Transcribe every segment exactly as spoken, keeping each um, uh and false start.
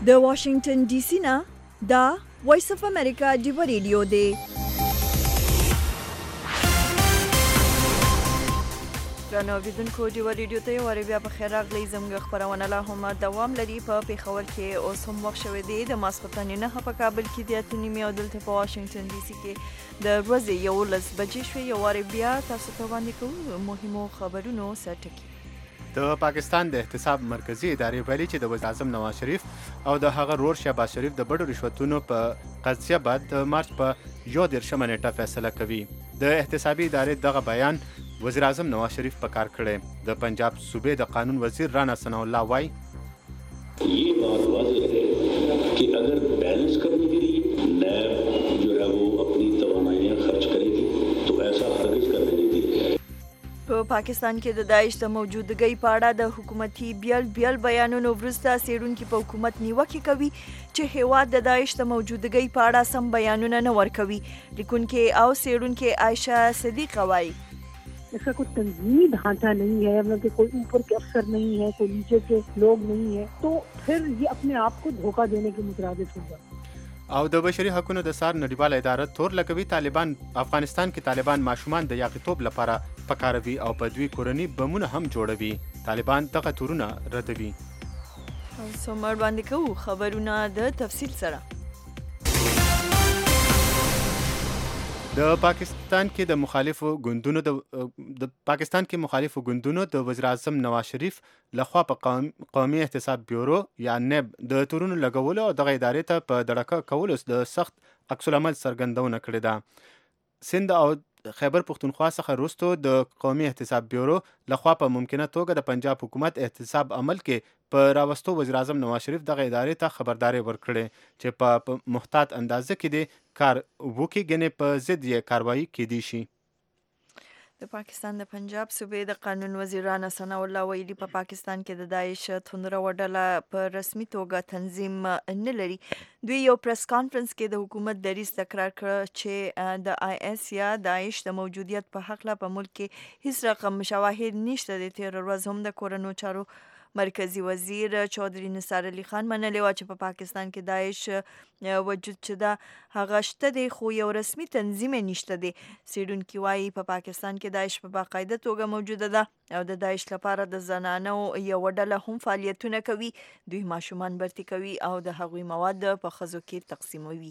د واشنگټن ډي سي نه دا وایس اف امریکا ډیو ریډیو دی. ګرانو اوریدونکو ډیو ریډیو ته یو بیا په خیر راغلی. زموږ خپرونه لا هم دوام لري. په پیښور کې اوس هم وخت شوی دی د ماسخوتن نه په کابل کې د اته نیمې او دلته په واشنگټن ډي سي کې د ورځې یولس بجې شوې. یو بیا تاسو ته وړاندې کوو مهمو خبرونو سرټکي. د پاکستان د احتساب مرکزی ادارې ویلي چې د وزیر اعظم نواز شریف او د هغه رور شهباز شریف د بډو رشوتونو په قضیه بعد د مارچ په یو دېرشمه نیټه فیصله کوي. د احتسابي ادارې دغه بیان وزیر اعظم نواز شریف په کار کړی. د پنجاب صوبې د قانون وزیر رانا ثناء الله وایي یہ بات واضح ہے کہ اگر بیلنس کرنے کے لیے نیب جو ہے وہ اپنی توانائیاں خرچ کرے گی تو ایسا ہرگز کرنے نہیں دی. په پاکستان کې د داعش د موجودګۍ په اړه د حکومتي بیل بیل بیانونو وروسته څېړونکي په حکومت نیوکې کوي چې هیواد د داعش د موجودګۍ په اړه سم بیانونه نه ورکوي. لیکونکي او څېړونکي عائشہ صدیقه وایي इसका कोई तंजीमी ढांचा नहीं है, मतलब कोई ऊपर के अफसर नहीं है, कोई नीचे के लोग नहीं है, तो फिर ये अपने आप को धोखा देने के मुतरादिफ होगा. او د بشري حقوقو د سار نړیواله اداره تور لګوي طالبان افغانستان کې طالبان ماشومان د یاغیتوب لپاره پکاروي او په دوی کورنۍ بمونه هم جوړوي. طالبان دغه تورونه ردوي. سمر باندې کوو خبرونه د تفصیل سره. د پاکستان کې د مخالفو ګوندونو د د پاکستان کې مخالفو ګوندونو د وزیر اعظم نواز شریف لخوا په قومي احتساب بیورو یا نیب د تورونو لګولو او دغه ادارې ته په دړکه کولو د سخت عکس العمل څرګندونه کړې ده. سند او خیبر پختونخوا څخه وروسته د قومي احتساب بیورو لخوا په ممکنه توګه د پنجاب حکومت احتساب عمل کې په راوستو وزیر اعظم نواز شریف دغه ادارې ته خبرداري ورکړې چې په محتاط اندازه کې د کار وکړي، ګنې په ضد یې کاروایی کېدی شي. د پاکستان د پنجاب صوبې د قانون وزیر رانا ثناء الله ویلي په پاکستان کې د داعش توندروه ډله په رسمي توګه تنظیم نه لري. دوی یو پریس کانفرنس کې د حکومت دریځ تکرار کړ چې د آی اس یا داعش د موجودیت په هکله په ملک کې هیڅ رقم شواهد نشته. د تېره ورځ هم د کورنیو چارو مرکزی وزیر چودھری نثار علي خان منلې وه چې په پاکستان کې داعش وجود چې دا هغه شته دی خو یو رسمي تنظیم یې نشته دی. څېړونکي وایي په پاکستان کې داعش په باقاعده توګه موجوده ده او د داعش لپاره د زنانو یوه ډله هم فعالیتونه کوي. دوی ماشومان برتي کوي او د هغوی مواد په ښځو کې تقسیموي.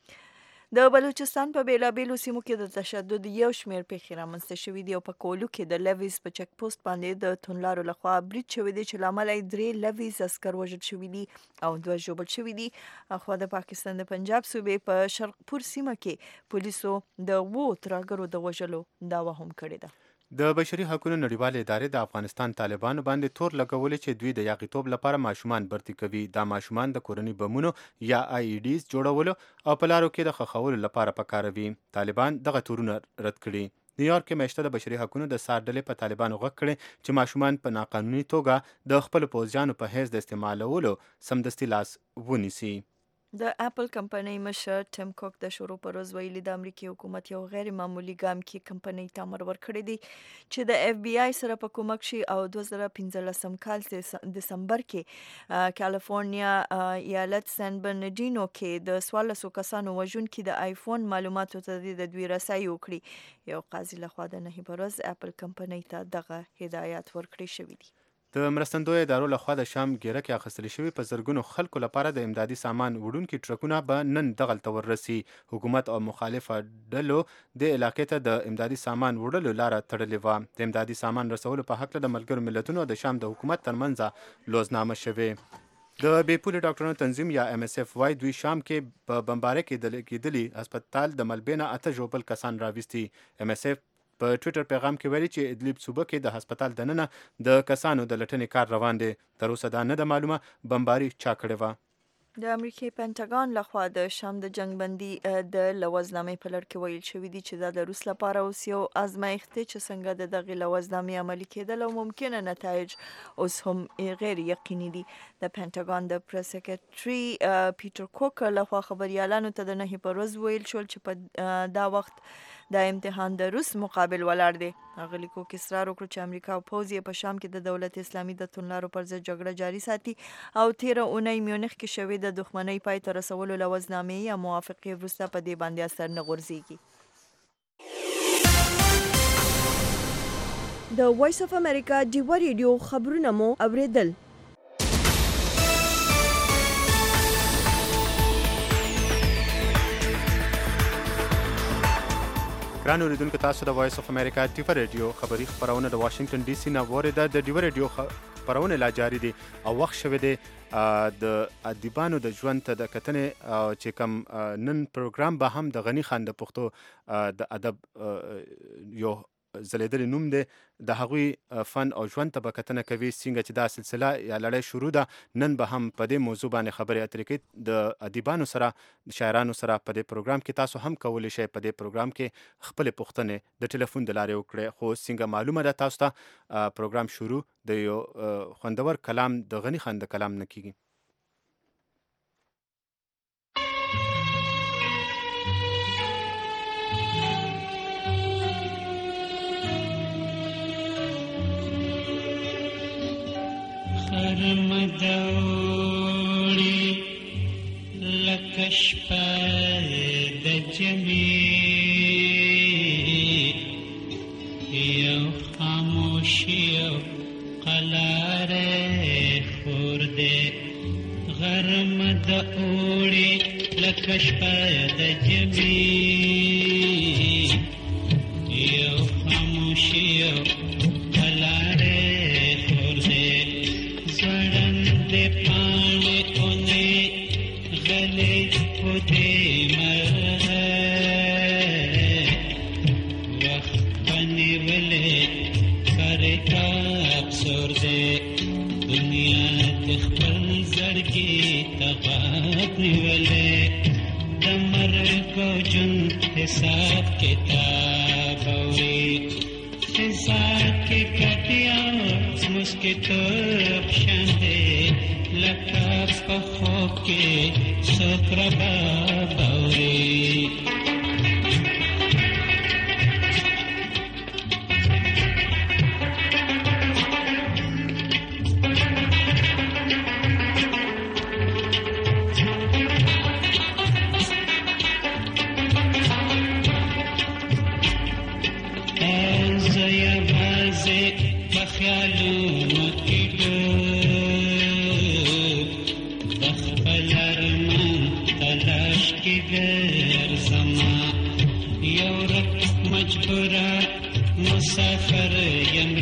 د بلوچستان په بیلابیلو سیمو کې د تشدد یو شمېر پیښې رامنځته شوي دي او په کولو کې د لیویز په چک پوسټ باندې د توندلارو لخوا برید شوی دی چې له امله یې درې لیویز عسکر وژل شوي دي او دوه ژوبل شوي دي. اخوا د پاکستان د پنجاب صوبې په شرقپور سیمه کې پولیسو د اوو ترهګرو د وژلو دعوه هم کړې ده. د بشري حقوقو نړیوالې ادارې د افغانستان طالبانو باندې تور لګولې چې دوی د یاغیتوب لپاره ماشومان برتي کوي. دا ماشومان د کورنۍ بمونو یا آی ای ډیز جوړولو او په لارو کې د ښخولو لپاره پکاروي. طالبان دغه تورونه رد کړي. نیویارک کې میاشته د بشري حقوقو د سار ډلې په طالبانو غږ کړی چې ماشومان په ناقانوني توګه د خپلو پوځیانو په حیث د استعمالولو سمدستي لاس ونیسي. د اپل کمپنۍ مشر ټیم کوک د شروع پر ورځ ویلي د امریکای حکومت یو غیر معمولي ګام کې کمپنۍ ته امر ورکړی دی چې د اف بی آی سره په کومک شي او دوه زره پنځلسم کال دسمبر کې کالیفورنیا ایالت سان برنارډینو کې د څوارلسو کسانو وژونکي د آیفون معلوماتو ته د دوی رسایي وکړي. یو قاضي لخوا د نهي پر ورځ اپل کمپنۍ ته دغه هدایات ورکړي شوي دي. د مرستندویه ادارو لخوا د شام ګیره کې اخیستل شوي په زرګونو خلکو لپاره د امدادي سامان وړونکي ټرکونه به نن دغلته وررسي. حکومت او مخالفه ډلو د علاقې ته د امدادي سامان وړلو لاره تړلې وه. د امدادي سامان رسولو په هکله د ملګرو ملتونو او د شام د حکومت ترمنځ لوزنامه شوې. د بې پولې ډاکټرانو تنظیم یا ام اس اف وای دوی شام کې په بمبارۍ کې کېدلي هسپتال د ملبې نه اته ژوبل کسان راوستي. ام اس اف په ټویټر پیغام کې ویلي چې ادلیب صوبه کې د هسپتال دننه د کسانو د لټنې کار روان دی. تر اوسه دا نه ده معلومه بمباري چا کړې وه. د امریکای پنټاګان لخوا د شام د جنگ بندي د لوزنامې په لړ کې ویل شوي دي چې دا د روس لپاره اوس یو ازمایښت دی چې څنګه د دغې لوزنامې عملي کېدل او ممکنه نتایج اوس هم غیر یقیني دي. د پنټاګان د پریس سکرټري پیټر کوک لخوا خبریالانو ته د نهي پر ورځ ویل شول چې په دا وخت دا امتحان د روس مقابل ولاړ دی. هغه لیکو کې اصرار وکړ چې امریکا او پوځ یې په شام کې د دولت اسلامي د توندلارو پر ضد جګړه جاري ساتي او تیره اونۍ میونخ کې شوې د دښمنۍ پای ته رسولو لوزنامې یا موافقې وروسته په دې باندې اثر نه غورځېږي. د وایس اف امریکا ډیوا ریډیو خبرونه مو اوریدل. ګران اوریدونکو، تاسو د وایس اف امریکا ډیوا ریډیو خبري خبرونه د واشنگټن ډي سي نه واوریده. د ډیوا ریډیو خبرونه لا جاري دي او وخت شوی دی د ادیبانو د ژوند ته د کتنې چې کوم نن پروګرام به هم د غنی خان د پښتو د ادب یو زلیدلی نوم دی، د هغوی فن او ژوند ته به کتنه کوي. څنګه چې دا سلسله یا لړۍ شروع ده، نن به هم په دې موضوع باندې خبرې اترې کوي د ادیبانو سره، د شاعرانو سره. په دې پروګرام کې تاسو هم کولی شئ په دې پروګرام کې خپلې پوښتنې د ټلیفون د لارې وکړئ. خو څنګه معلومه ده تاسو ته پروګرام شروع د یو خوندور کلام د غنی خان د کلام نه کیږي. خرم دوړي لکه شپه د جمعې، یو خاموشي یو قلاره خور دی. غرم دوړي لکه شپه د جمعې، یو خاموشي یو قلاره حساب کتاب ہوئی حساب کے کٹیا مسکے تو شاندے لکا پخو کے سکر باب ہوئی. مسافر یم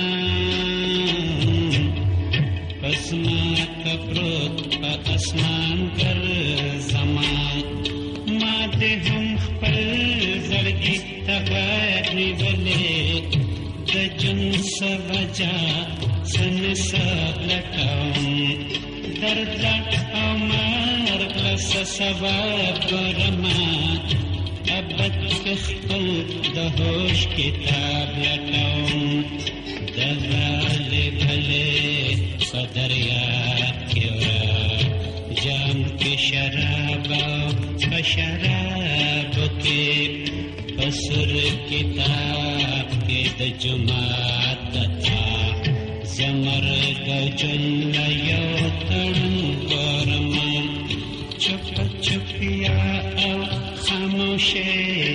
روان پسما کپروت پا اسمان کر زمان ما دے ہم خپل زرگی تغیر نیولے د جن سوجا سن سب لکاؤں درد او مرگ لس سباب گرمان ابد خپل د هوش کتاب لټوم د غالي بلې صدریا کې جام کې شراب په شراب کې پسر کتاب کې د جمعات تا زمر گجن یو تړم ګرم چپ چپیا او خاموشی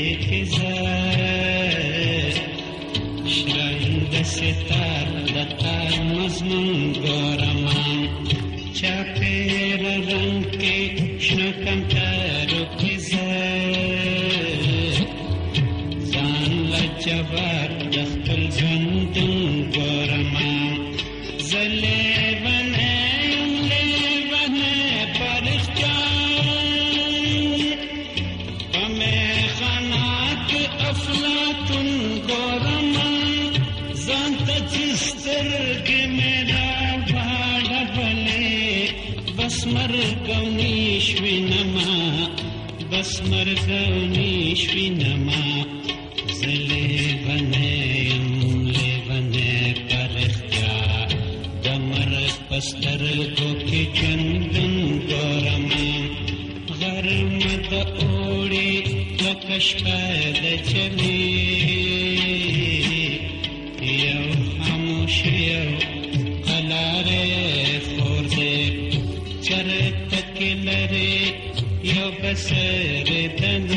فضا شرنگ ستار دتار مضمون گورمان چاپیر رنگ کے شنکم تارو فضا زان لجبار دخل زندن گورمان زلے مرگونی شوی نما بس مرگونی شوی نما زلی ونیم لی ونی پر اختیار دمرگ پستر گو کی جندن گورم غرم دا اوڑی دا لکه شپه د جمعې یو خاموش یو قلاره خور دی چرته کې لرې یو بسر د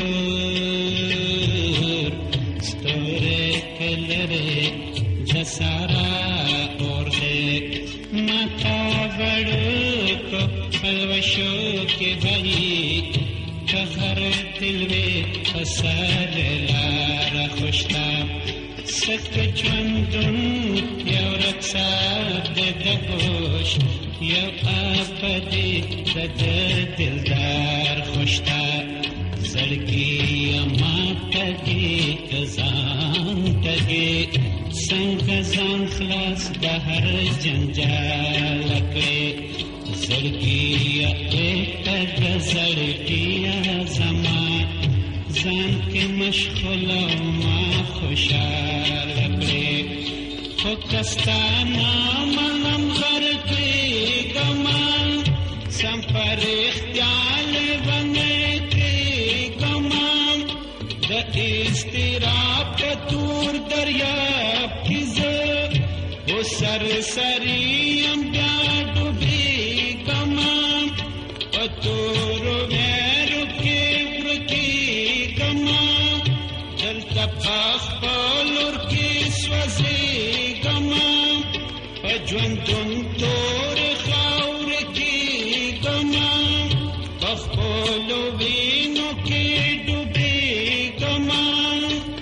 نور ستوري کې لرې د سارا اور دی ماتا وړوکو پلوشو کې بهي که هر دل وې په سر لاره خوشته سکه ژوندون یو رخسار د هوش یو ابدي د دلدار خوشته زړګي ماته کې ځان ته څنګه ځان خلاص د هر جنجال کړې زړګي ته زړګي زما ځان کې مشغول ما خوشال کړې خو کستانا منم غرقې ګمان سم پر اختیال بنې کې ګمان د استراب تور دریاب کې زه و سر سریم بیا ډوبې ګمان پتور ویرو کې ورکی ګمان دلته پخپلور کې سوځې ګمان په ژوندون تور خاور کې ګمان پخپلو وینو کې ډوبې ګمان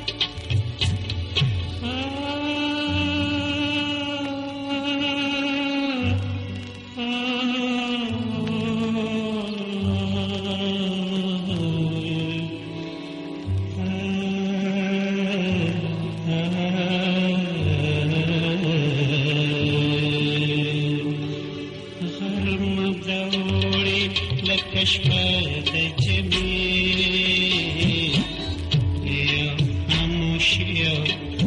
شپه د جمعې یو خاموش یو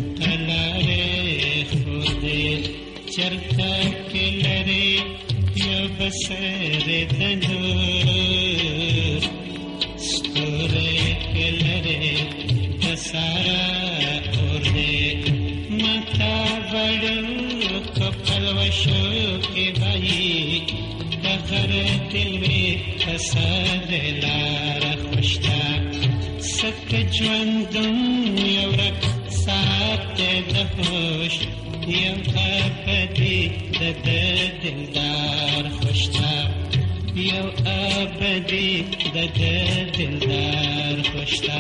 قلاره خور دی چرته کې لرې یو بسر د نور ستوري کې لرې د سارا اور دی ماته وړوکو پلوشو کې بهي هر دل وې پسر لاره خوشته سکه ژوندون یو رخسار د هوش یو ابدي د دلدار خوشته یو ابدي د دلدار خوشته.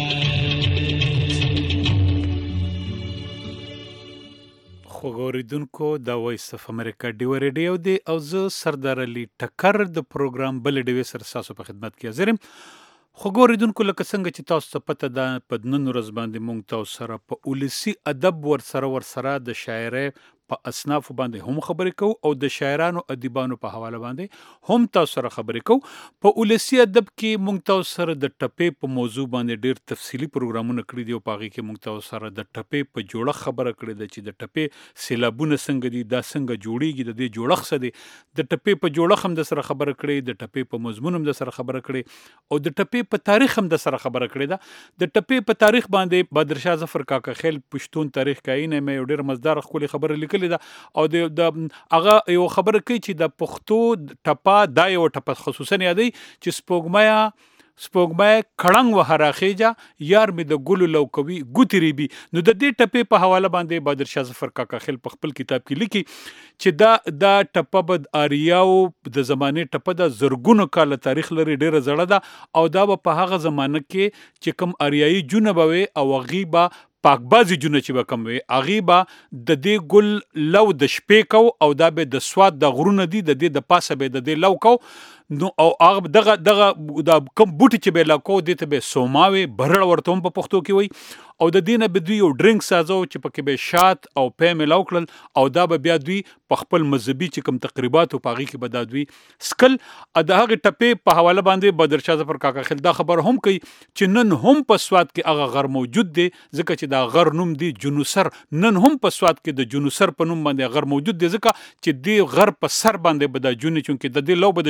خوګوریدونکو دا وایس اف امریکا ډیو ریډیو دی او زه سردار علي ټکر د پروګرام بل ډیو سر تاسو په خدمت کې حاضر یم. خوګوریدونکو لکه څنګه چې تاسو ته پته ده په نن ورځ باندې مونږ تاسو سره په ولسی ادب ور سره ور سره د شاعرۍ په اصناف باندې هم خبرې کوو او د شاعرانو ادیبانو په حواله باندې هم تاسو سره خبرې کوو. په ولسی ادب کې مونږ تاسو سره د ټپې په موضوع باندې ډیر تفصیلی پروګرامونه کړی دي او په هغې کې مونږ تاسو سره د ټپې په جوړښت خبره کړې ده چې د ټپې سیلابونه څنګه دي، دا څنګه جوړیږي، د دې جوړښت څه دی. د ټپې په جوړښت هم د سره خبره کړې، د ټپې په مضمون هم د سره خبره کړې او د ټپې په تاریخ هم د سره خبره کړې ده. د ټپې په تاریخ باندې بادرشاه ظفر کاکا خیل پښتون تاریخ کاینه مې یو ډیر مزدار ښکلې خبره لیکلې ده او د هغه یو خبره کوي چې د پښتو ټپه دا یو ټپه خصوصا یادوي چې سپوږمۍ سپوږمۍ کړنګ و هراخیجه یار مې د ګلو لو کوي ګوتې ریبي. نو د دې ټپې په حواله باندې بادرشاه ظفر کاکا خیل په خپل کتاب کې لیکي چې دا دا ټپه به د آریاو د زمانې ټپه ده، زرګونو کاله تاریخ لري، ډیره زړه ده او دا به په هغه زمانه کې چې کوم آریایي جونه به وي او هغې به پاکبازي جونه چې به کم وي هغې به د دې ګل لو د شپې کو او دا به د سوات د غرونه دي د دې د پاسه به د دې لو کو. نو او هغه دغه دغه د کوم بوټي چې به لاکو دې ته به سوماوي برړ ورته هم په پښتو کې وي او د دې نه به دوی یو ډرنک سازو چې پکې به شات او پی میلاو کړل او دا به بیا دوی په خپل مذهبي چې کوم تقریبات او په هغې کې به دا دوی سکل. د هغې ټپې په حواله باندې بادرشاه ظفر کاکا خیل دا خبر هم کوي چې نن هم په سوات کې هغه غر موجود دی، ځکه چې دا غر نوم دی جنوسر. نن هم په سوات کې د جنوسر په نوم باندې غر موجود دی ځکه چې دې غر په سر باندې به دا جونې چونکې د دې لو به د شپې کې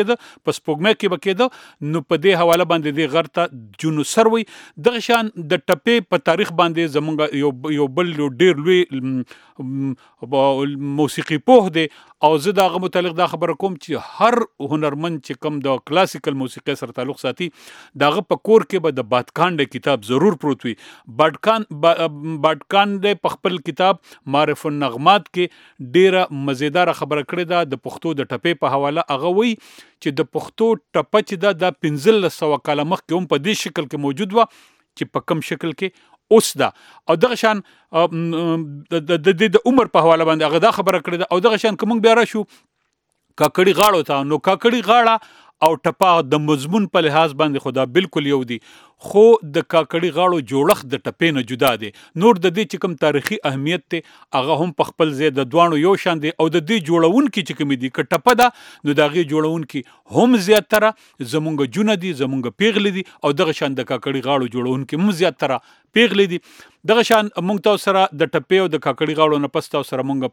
کېده په سپوږمۍ کې به کېده نو په دې حواله باندې دې غر ته جونوسر وي. دغه شان د ټپې په تاریخ باندې زمونږ یو یو بل یو ډېر لوی موسیقي پوه دی او زه د هغه متعلق دا خبره کوم چې هر هنرمند چې کوم د کلاسیکل موسیقي سره تعلق ساتي د هغه په کور کې به د بادکانډ کتاب ضرور پروت وي. بادکان بادکانډ په خپل کتاب معرف النغمات کې ډیره مزیدار خبره کړې ده د پښتو د ټپې په حواله. هغه وی چې د پښتو ټپه چې ده د پنځلس سوه کاله مخکې هم په دې شکل کې موجود وه چې په کم شکل کې اوس ده. او دغه شان د د عمر په حواله باندې هغه دا خبره کړې ده. او دغه شان که موږ بیا راشو کاکړي غاړو ته نو کاکړي غاړه او ټپه د مضمون په لحاظ باندې خو دا بالکل یو دي خو د کاکړي غاړو جوړښت د ټپې نه جدا دی. نور د دې چې کوم تاریخي اهمیت دی هغه هم په خپل ځای د دواړو یو شان دی. او د دې جوړونکي چې کومې دي که ټپه ده نو د هغې جوړونکي هم زیاتره زمونږ جونه دي زمونږ پیغلې دي او دغه شان د کاکړي غاړو جوړونکي هم زیاتره پیغلې دي. دغه شان موږ تاسو سره د ټپې او د کاکړي غاړو نه پس تاسو سره موږ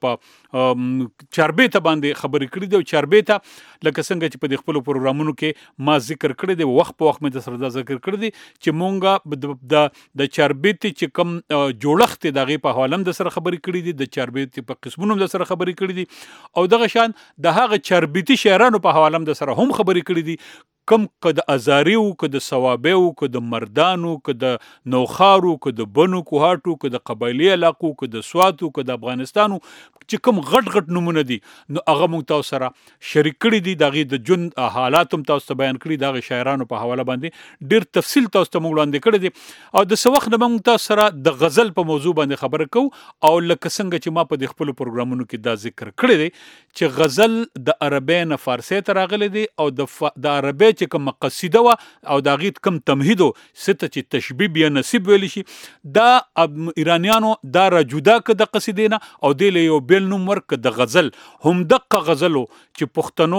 په چاربیته باندې خبرې کړې دي. او چاربیته لکه څنګه چې په دې خپلو پروګرامونو کې ما ذکر کړی دی وخت په وخت مې د سره دا ذکر کړی دی چې مونږ د د چاربیتې چې کوم جوړښت دی د هغې په حواله هم د سره خبرې کړي دي د چاربیتې په قسمونو هم د سره خبرې کړي دي او دغه شان د هغه چاربیتي شاعرانو په حواله هم د سره هم خبرې کړي دي کم که د ازاري وو که د صوابۍ وو که د مردانو که د نوخارو که د بنو کوهاټو که د قبایلي علاقو که د سواتو که د افغانستانو چې کوم غټ غټ نومونه دي نو هغه موږ تاسو سره شریک کړي دي. د هغې د ژوند حالات هم تاسو ته بیان کړي د هغې شاعرانو په حواله باندې ډېر تفصیل تاسو ته موږ وړاندې کړی دی. او د څه وخت نه موږ تاسو سره د غزل په موضوع باندې خبره کوو او لکه څنګه چې ما په دې خپلو پروګرامونو کې دا ذکر کړی دی چې غزل د عربۍ نه فارسۍ ته راغلی دی او د د عربۍ چې کوم قصیده وه او د هغې کم تمهید و څه ته چې تشبیب یا نصیب ویلی شي دا ایرانیانو دا را جدا که د قصیدې نه او دې له یو بېل نوم ورکړه د غزل. همدقه غزل چې پښتنو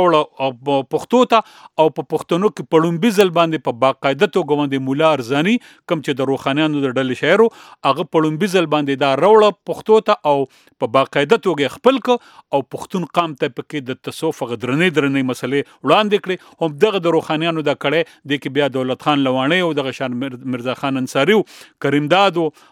روړه پښتو ته او په پښتنو کې په لومبي ځل باندې په باقاعده توګه باندې مولا ارزاني کوم چې د روښانیانو د ډلې شاعر هغه په لومبي ځل باندې دا روړه پښتو ته او په باقاعده توګه خپل که او پښتون قام ته پکې د تصوف هغه درنې درنې مسلې وړاندې کړې. هم دغه د روښانیانو دا کړی دې کې بیا دولت خان لوانۍ او دغه شان مرزا خان انصاري و کریمداد و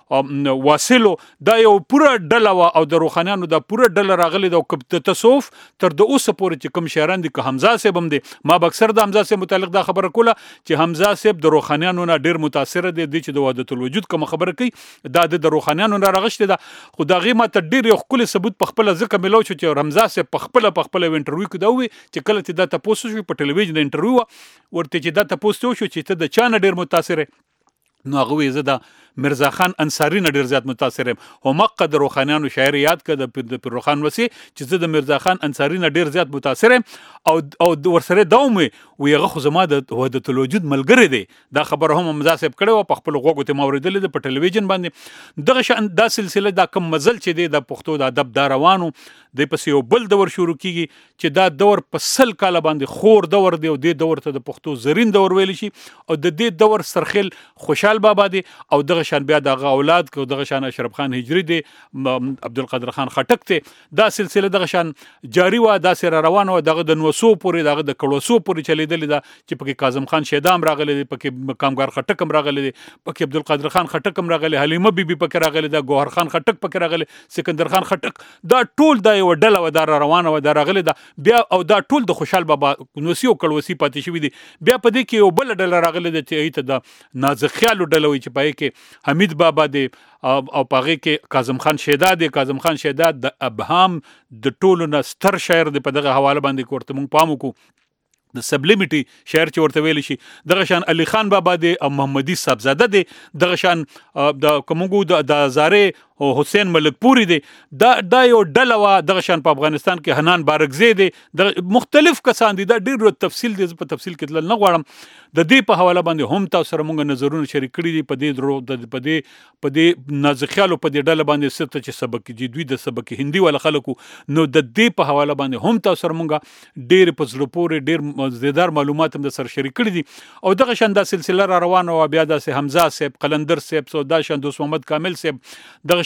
واصل دا یو پوره ډله وه او د روښانیانو دا پوره ډله راغلې ده او د تصوف تر د اوسه پورې چې کوم شاعران دي که حمزه صاحب هم دی ما به اکثر د حمزه صاحب متعلق دا خبره کوله چې حمزه صاحب د روښانیانو نه ډېر متاثره دی دی چې د وحدت الوجود کومه خبره کوي دا د روښانیانو نه راغشتې ده. خو د هغې ما ته ډېر یو ښکلی ثبوت په خپله ځکه میلاو شو چې حمزه صاحب په خپله په خپله یو انټرویو کې دا ووایي چې کله چې دا تپوس وشوي په ټلویزیون د انټرویو وه ورته چې دا تپوس ته وشو چې ته د چا نه ډېر متاثر یې نو هغه وایي زه د مرزا خان انصاري نه ډېر زیات متاثر یم. همقه د روښانیانو شاعر یاد کړه د پیر روښان وسي چې زه د مرزا خان انصاري نه ډېر زیات متاثر یم او او ورسره دا هم وي هغه خو زما د وحدت الوجود ملګری دی. دا خبره هم حمزه صاحب کړې وه په خپلو غوږو ته ما اورېدلې ده په ټلویزیون باندې. دغه شان دا سلسله دا کم مزل چې دی د پښتو د ادب دا روانو دی پسې یو بل دور شروع کیږي چې دا دور په سل کاله باندې خور دور دی او دې دور ته د پښتو زرین دور ویلی شي او د دې دور سرخیل خوشحال بابا دی او دغه شان بیا دغه اولاد که دغه شان اشرف خان هجری دی عبدالقادر خان خټک دی دا سلسله دغه شان جاری وه داسې را روانه وه دغه د نوسو پورې دغه د کړوسو پورې چلیدلې ده چې پکې کاظم خان شیدا هم راغلی دی پکې کامګار خټک هم راغلی دی پکې عبدالقادر خان خټک هم راغلی حلیمه بیبي پکې راغلی ده ګوهر خان خټک پکې راغلی سکندر خان خټک دا ټول دا یوه ډله وه دا را روانه وه دا راغلې ده بیا او دا ټول د خوشحال بابا نوسي او کړوسي پاتې شوي دي. بیا په دې کې یو بله ډله راغلې ده چې هغې ته د نازخیالو ډله وایي چې په هغې کې حمید بابا دی او په هغې کې کاظم خان شیدا دی. کاظم خان شیدا د ابهام د ټولو نه ستر شاعر دی په دغه حواله باندې که ورته موږ پام وکړو د سبلیمیټي شاعر چې ورته ویلی شي. دغه شان علي خان بابا دی او محمدي صاحبزاده دی. دغه شان د که موږ د هزارې او حسین ملک پوری دی دا دا یو ډله وه. دغه شان په افغانستان کې حنان بارکزی دی د مختلف کسان دي دا ډېر تفصیل دی زه په تفصیل کې تلل نه غواړم. د دې په حواله باندې هم تاسو سره مونږ نظرونه شریک کړي دي په دې درو په دې په دې نازخیالو په دې ډله باندې څه ته چې سبق جدوي د سبق هندي والا خلکو نو د دې په حواله باندې هم تاسو سره مونږ ډېر په زړه پورې ډېر مزیدار معلومات هم د سره شریک کړي دي او دغه شان دا سلسله را روانه وه. بیا داسې حمزه صاحب قلندر صاحب سودا شان دوست محمد کامل صاحب دغه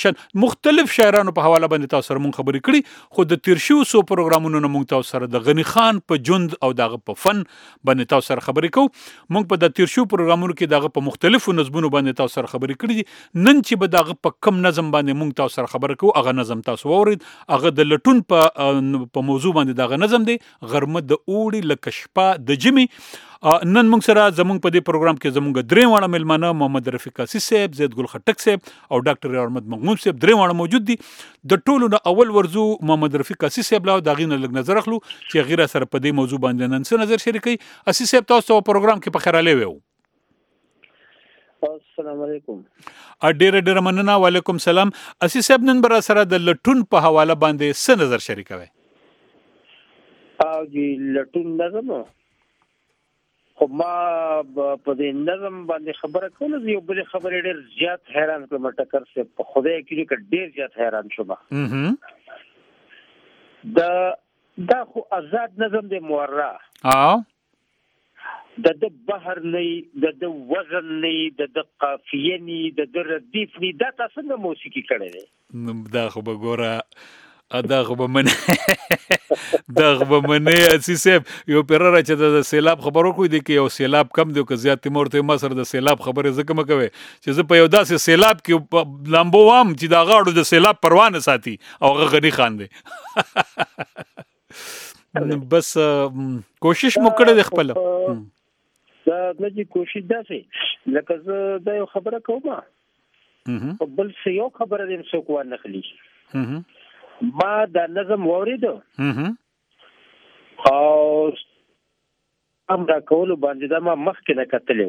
شان مختلف شاعرانو په حواله باندې تاسو سره مونږ خبرې کړي خو د تیر شو سو پروګرامونو نه مونږ تاسو سره د غنی خان په ژوند او دغه په فن باندې تاسو سره خبرې کوو مونږ په د تیر شو پروګرامونو کې دغه په مختلفو نظمونو باندې تاسو سره خبرې کړې دي نن چې به دغه په کم نظم باندې مونږ تاسو سره خبرې کوو هغه نظم تاسو واورید هغه د لټون په په موضوع باندې دغه نظم دی غرمه د اوړي لکه شپه د جمی نن موږ سره زموږ په دې پروګرام کې زموږ درې واړه ملمانه محمد رفیق قاسی صاحب زید ګل خټک صاحب او ډاکټر احمد مغموم صاحب درې واړه موجود دي د ټولو نه اول ورزو محمد رفیق قاسی صاحب لا دا غینه لګ نظر اخلو چې غیره سره په دې موضوع باندې نن څه نظر شریکي قاسی صاحب تاسو په پروګرام کې په خیراله ویو السلام علیکم ډیره ډیره مننه وعلیکم سلام قاسی صاحب نن بر سره د لټون په حواله باندې څه نظر شریکوي او جی لټون نظم خو ما په دې نظم باندې خبره کوله یو بل خبره ډېر زیات حیران کړم ټکر سے په خدای کې کې ډېر زیات حیران شوم دا دا خو آزاد نظم دی مورا او د د بحر نه د د وزن نه د د قافیه نه د د ردیف نه دا تاسو څنګه موسیقي کړی دی دا خو به ګوره دا خو به من دا خو به منې اسی صاحب یو پیرره چې د سیلاب خبرو کوي دی کې یو سیلاب کم دی که زیات تیمور ته ما سره د سیلاب خبرې زکه مکوي چې زه په یو داسې سیلاب کې لامبو وام چې دا غاړو د سیلاب پروانه ساتي او هغه غنی خان دی بس کوشش مو کړی د خپل دا نجی کوشش داسې لکه زه دا یو خبره کوم بل څه یو خبره دې څوک ونه خلی ما دا نظم وریدو او امر کول باندې دا ما مخکې نه کتلو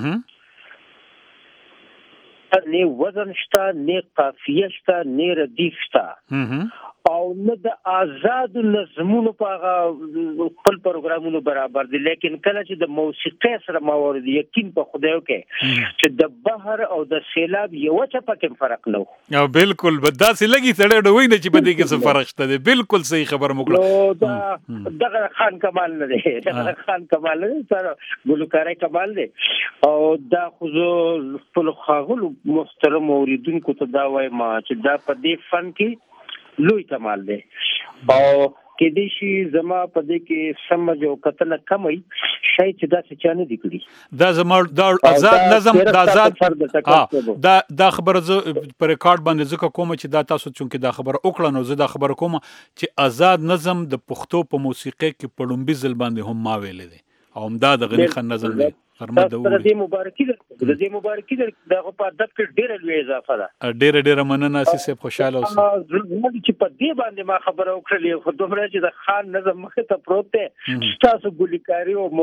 نه وزن شته نه قافیه شته نه ردیف شته او نه د آزاد نظمونو په خپل پروګرامونو برابر دي لیکن کله چې د موسیقي سره ماورد یقین په خدای وکي چې د بحر او د سیلاب یو څه پکې فرق نه او بالکل بداسې لګي سړی ډوي نه چې په دې کې څه فرق شته دی بالکل صحیح خبر موکړه دا دغه خان کمال نه دی دغه خان کمال نه سره ګلوکاري کمال دی او دا خو خپل خاغلو محترم اوریدونکو ته دا وایم چې دا په دې فن کې لوی کمال دی او کې دې شي زما په دې کې سمجھ او کتنه کمي شي چې دا څه چانه دي کړی دا زما دا آزاد نظم دا آزاد دا دا خبره په ریکارډ باندې ځکه کوم چې دا تاسو چونکه دا خبره وکړه نو زه دا خبره کوم چې آزاد نظم د پښتو په موسیقي کې په لومبي ځل باندې هم ما ویل دي او هم دا د غنی خان نظم دی فرما د دې مبارکي د دې مبارکي دغه په ادب کې ډېر لوی اضافه ده ډېر ډېر مننه سي خوشاله اوسه چې په دې باندې ما خبره وکړلې خو دومره چې د خان نظم مخه ته پروت دی تاسو ګلیکاري او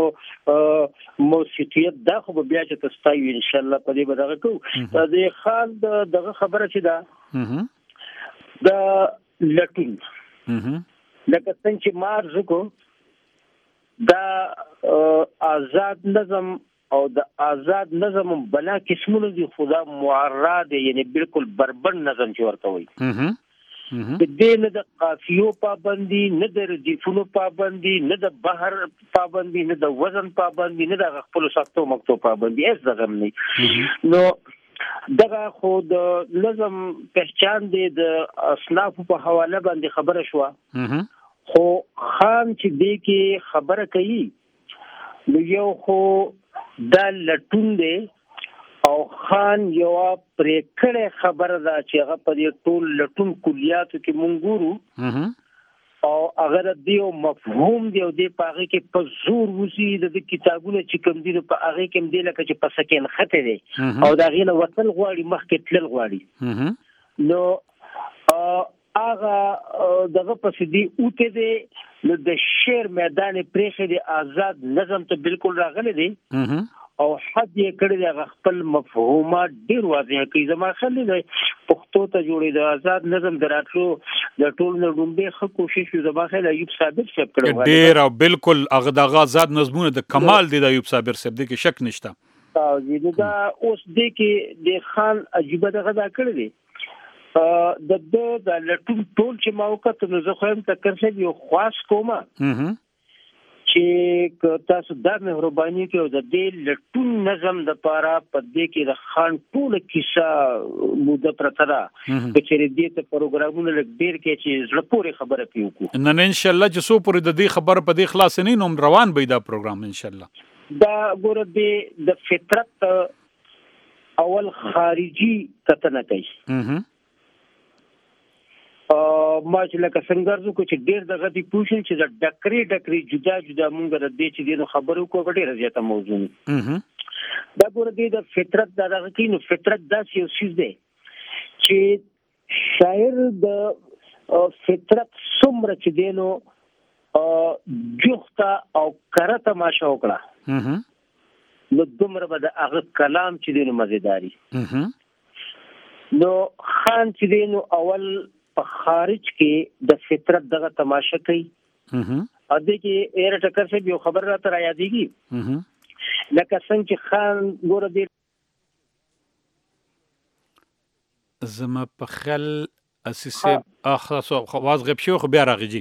موسیقیت دا خو بیا چې تاسو ان شاء الله په دې بدغه کو د خان دغه خبره چې دا د لټون لکه څنګه چې مار زکو دا آزاد نظم او د آزاد نظم بنا قسمونه دي خدا معرض دي یعنی بالکل بربند نظم چې ورته وي د دې نه د قافیو پابندي نه د ردیفونو پابندي نه د بحر پابندي نه د وزن پابندي نه د خپل سختو مکتو پابندي هیڅ دغه نه نو دغه خو د نظم پہچان دی د اصناف په حواله باندې خبره شو خو خان چې دې کې خبره کوي نو یو خو دا لټون دی او خان یو پرېکړه خبره ده چې هغه په دې ټول لټون کلیاتو کې مونږ ګورو او اگر دیو مفهوم دی او دې په هغه کې په زور وسی د کتابونو چې کوم دي په هغه کې هم دی لکه چې په سکین خطه دی او دا غینه وطن غواړي مخکې تل غواړي نو هغه دغه پسې دی اوته دی نو د شعر میدان پرېخه دی آزاد نظم ته بالکل راغلی دی او حد یې کړی دی خپل مفهومات ډیر واضح کوي زما خلې دی پښتو ته جوړې د آزاد نظم دراتلو د ټول نه ډومبه خو کوشش زما خلې ایوب صابر صاحب کړو ډیر او بالکل هغه د آزاد نظمونه د کمال دی د ایوب صابر صاحب دی کې شک نشته او دا اوس دی کې د خان عجیبه دغه دا کړی دی د د د لټون ټول چې ما وکړ نو زه خو هم تکر شه یو خاص کومه چې تاسو دا مهرباني کوي د دې لټون نظم د پاره په دې کې د خان ټول کیسه موده پرتره چې دې ته پروګرامونه لګ ډیر کې چې زړه پورې خبره پیوکو نن ان شاء الله چې سو پورې د دې خبره په دې خلاص نه نوم روان به دا پروګرام ان شاء الله دا ګور دې د فطرت اول خارجي کتنه کوي اها ما چې لکه څنګه زو کو چې ډیر دغه دی پوښتنه چې د ډکري ډکري جدا جدا مونږ د دې چې دینو خبرو کو ډیره زیاته موضوع اها دا ګور دې د فطرت دغه کې نو فطرت داسې یو شی دی چې شاعر د فطرت څومره چې دینو جوخته او کرته ماشه وکړه اها نو دومره به د هغه کلام چې دینو مزیداری اها نو خان چې دینو اول په خارج کې د فطرت دغه تماشا کوي اها ا دې کې ایر ټکر سے یو خبر را تر یادېږي اها لکه څنګه چې خان ګور دې زما په خل اساسه اخر سو خواص غب شو خو بیا راغی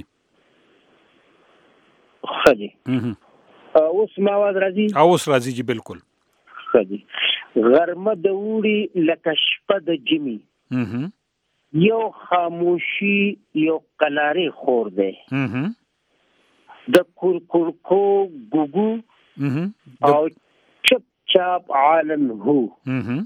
خدي اها اوس ما واز راځي اوس راځي جی بالکل خدي غرمه د وړي لکه شپه د جمی اها یو خاموشي یو قلاري خور دی اها د کورکورکو ګوګو اها او چپ چاپ عالم هو اها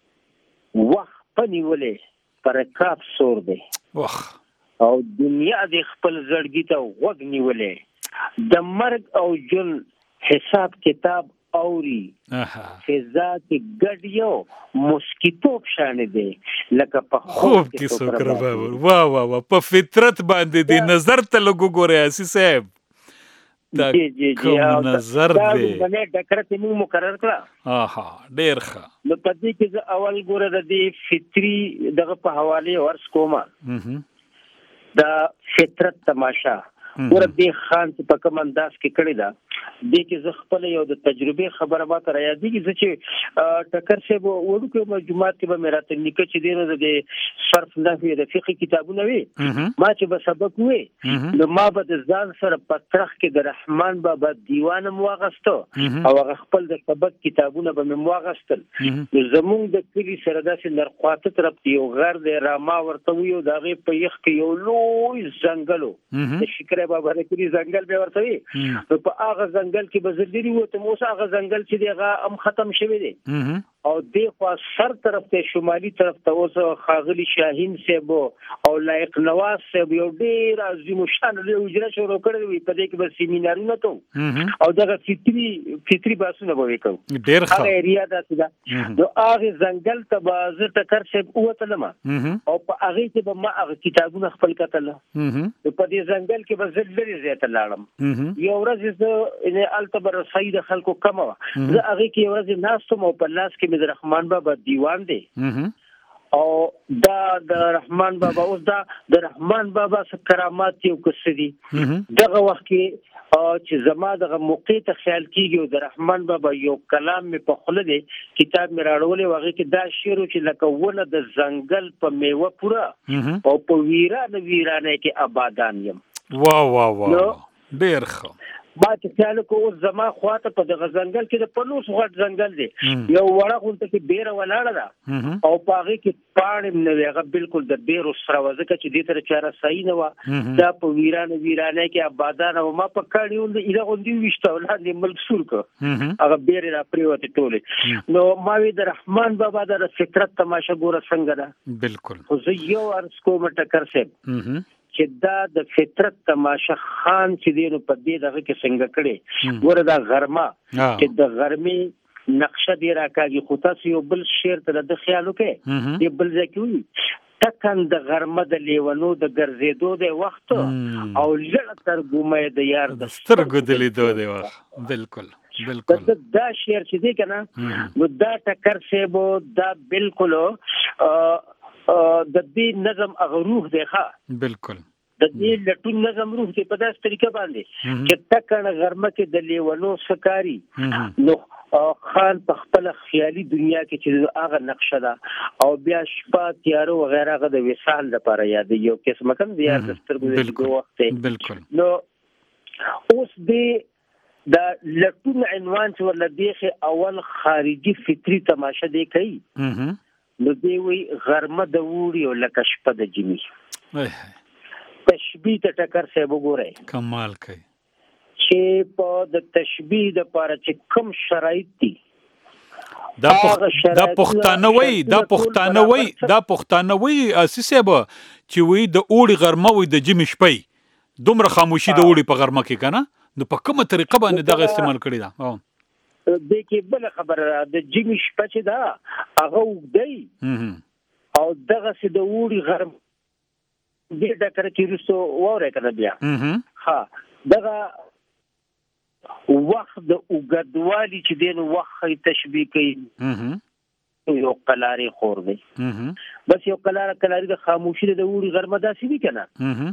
وخت پنیولې پر کاپ سور دی وخ او دنیا د خپل زړګي ته وګ نیولې د مرګ او جن حساب کتاب اوري اها فضا کې ګډیو مسکیتو شان دی لکه په خوب کې سوکر بابر وا وا وا په فطرت باندې دی نظر ته لګو ګورې اسی صاحب دا کوم نظر دی دا باندې ډکرته مو مقرر کړه اها ډیر ښه نو پدې کې ز اول ګوره د دې فطری دغه په حواله ورس کومه اها دا فطرت تماشا ګوره دې خان په کوم انداز کې کړی دا دې کې ز خپل یو د تجربه خبره ما تر یادېږي چې ټکر شه وړو کې مجموعات کې به میراته نیکه چې دینه د صرف نحوی د فقہ کتابونه وي ما چې به سبق وې نو ما به د ځان سره پترخ کې د رحمان بابا دیوان مواغستو او هغه خپل د سبق کتابونه به مواغستل نو زمونږ د کلی سره داسې نرخواته طرف یو غر د راما ورته یو دغه په یخ کې یو لوی ځنګلو د شکر بابا د کلی ځنګل به ورته وي نو په هغه ځنګل کې به زلدري وته مو هغه ځنګل چې دیغه ام ختم شوی دی او دی خو سر طرف ته شمالي طرف ته اوس خاغلی شاهین صاحب او لایق نواز صاحب یو ډیر عظیم شان له اجرا شروع کړی وي په دې کې به سیمینارونه کوو او دغه فطری فطری باسونه به وکړو ډیر ښه هغه ایریا ده چې نو هغه ځنګل ته به زه ټکر صاحب وته لمه او په هغه کې به ما هغه کتابونه خپل کتل په دې ځنګل کې به زه لري زیات لاړم یو ورځ زه ان التبر سید خلکو کما زه هغه کې یو ورځ ناستم او په لاس کې د رحمان بابا دیوان دی او دا د رحمان بابا اوس دا د رحمان بابا څخه کرامات یو کسدي دغه وخت کې چې زما دغه موقع ته خیال کیږي د رحمان بابا یو کلام می په خله دی کتاب می راړولې وغه کې دا شعر چې لکه ونه د ځنګل په میوه پورا او په ویرانه ویرانه کې آبادان یم وا وا وا ډیر ښه ما چې خیال کو زما خواته په دغه ځنګل کې د پلوص غټ ځنګل دی یو وړه غونټه کې ډیره ولاړه ده او پاغه کې پاڼې نه هغه بالکل د ډیرو سره وځکه چې دې تر چاره صحیح نه و دا په ویرانه ویرانه کې آبادان او ما په کاڼیو د ایله غوندي وشته ولاندې ملک سور کو هغه ډیره را پریوته ټوله نو ما وی د رحمان بابا د فطرت تماشا ګوره څنګه ده بالکل خو زه یو ارز کوم ټکر سه چې دا د فطرت تماشا خان چې دینو په دې دغه کې څنګه کړي ګوره دا غرمه چې د غرمې نقشه دی راکاږي خو تاسو یو بل شعر ته د خیال وکړي دی بل ځکه ټکن د غرمه د لیونو د ګرځېدو د وخت او لړ تر ګومې د یار د سترګو د لیدو د وخت بالکل بالکل دا شعر چې دی کنه نو دا ټکر سیبو دا بالکل د دې نظم هغه روح دی ښه بالکل د دې لټون نظم روح دی په داسې طریقه باندې چې تکړه غرمه کې د لیونو سکاري نو خان په خپل خیالي دنیا کې چې هغه نقشه ده او بیا شپه تیارو وغیرہ غو د وصال لپاره یاد یو قسم کم دی د سترګو د وخت بالکل نو اوس دې دا لټون عنوان چې ولدیخه اول خارجي فطري تماشه دی کوي نو دی وی غرمه د ووري او لکه شپه د جمی تشبیه ته ټکر سی وګورئ کمال کوي چې په د تشبیه د پاره چې کوم شرایط دي دا دا پښتانه وای دا پښتانه وای دا پښتانه وای اساسه به چې وای د اوړي غرمه وای د جمی شپې دومره خاموشي د اوړي په غرمه کې کنه نو په کومه طریقه باندې دغه استعمال کړی دا او د کې بل خبره د جمی شپه چې دا هغه وګدی او دغه سي د اوړي غرمه دې د کړ کې رسو وره کنه بیا ها دغه وخت د وګدوالي چې دین وخت تشبیه کوي یو قلاري خور دی بس یو قلار قلاري د خاموشي د وړي غرمه داسې دي کنه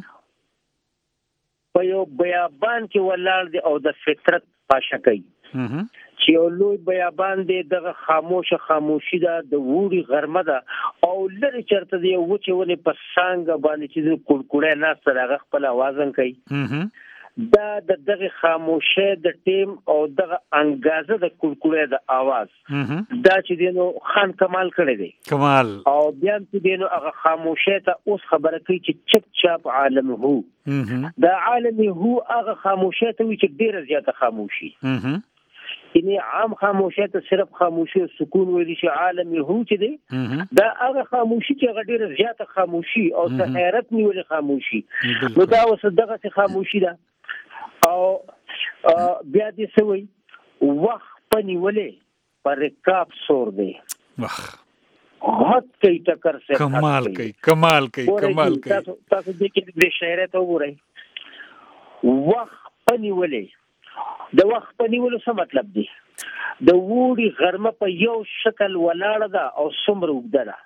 په یو بیابان کې ولاړ دی او د فطرت پاشه کوي چې یو لوی بیابان دی دغه خاموشه خاموشي ده د وړي غرمه ده او لري چرته دی وچه ونی په څنګه باندې چې کړکړې نه سره خپل आवाजن کوي دا د دغه خاموشه د ټیم او دغه انګازه د کړکړې د आवाज دا چې دینو خان کمال کړی دی کمال او بیا چې دینو هغه خاموشه ته اوس خبره کوي چې چپ چاپ عالم هو دا عالم هو هغه خاموشه ته وي چې ډیره زیاته خاموشي یعنی عام خاموشه ته صرف خاموشي او سکون ویل شي عالم هو چې دی دا هغه خاموشي چې ډیره زیاته خاموشي او حیرت نیول خاموشي نو دا اوس دغه خاموشي ده او بیا دې سوي وخت پنیولې پر رکاب سور دی وخ هات کوي ټکر سره کمال کوي کمال کوي کمال کوي تاسو دې کې د شاعر ته وګورئ وخت پنیولې د وخت پنیولو څه مطلب دی د ووري غرمه په یو شکل ولاړه ده او څومره وګده ده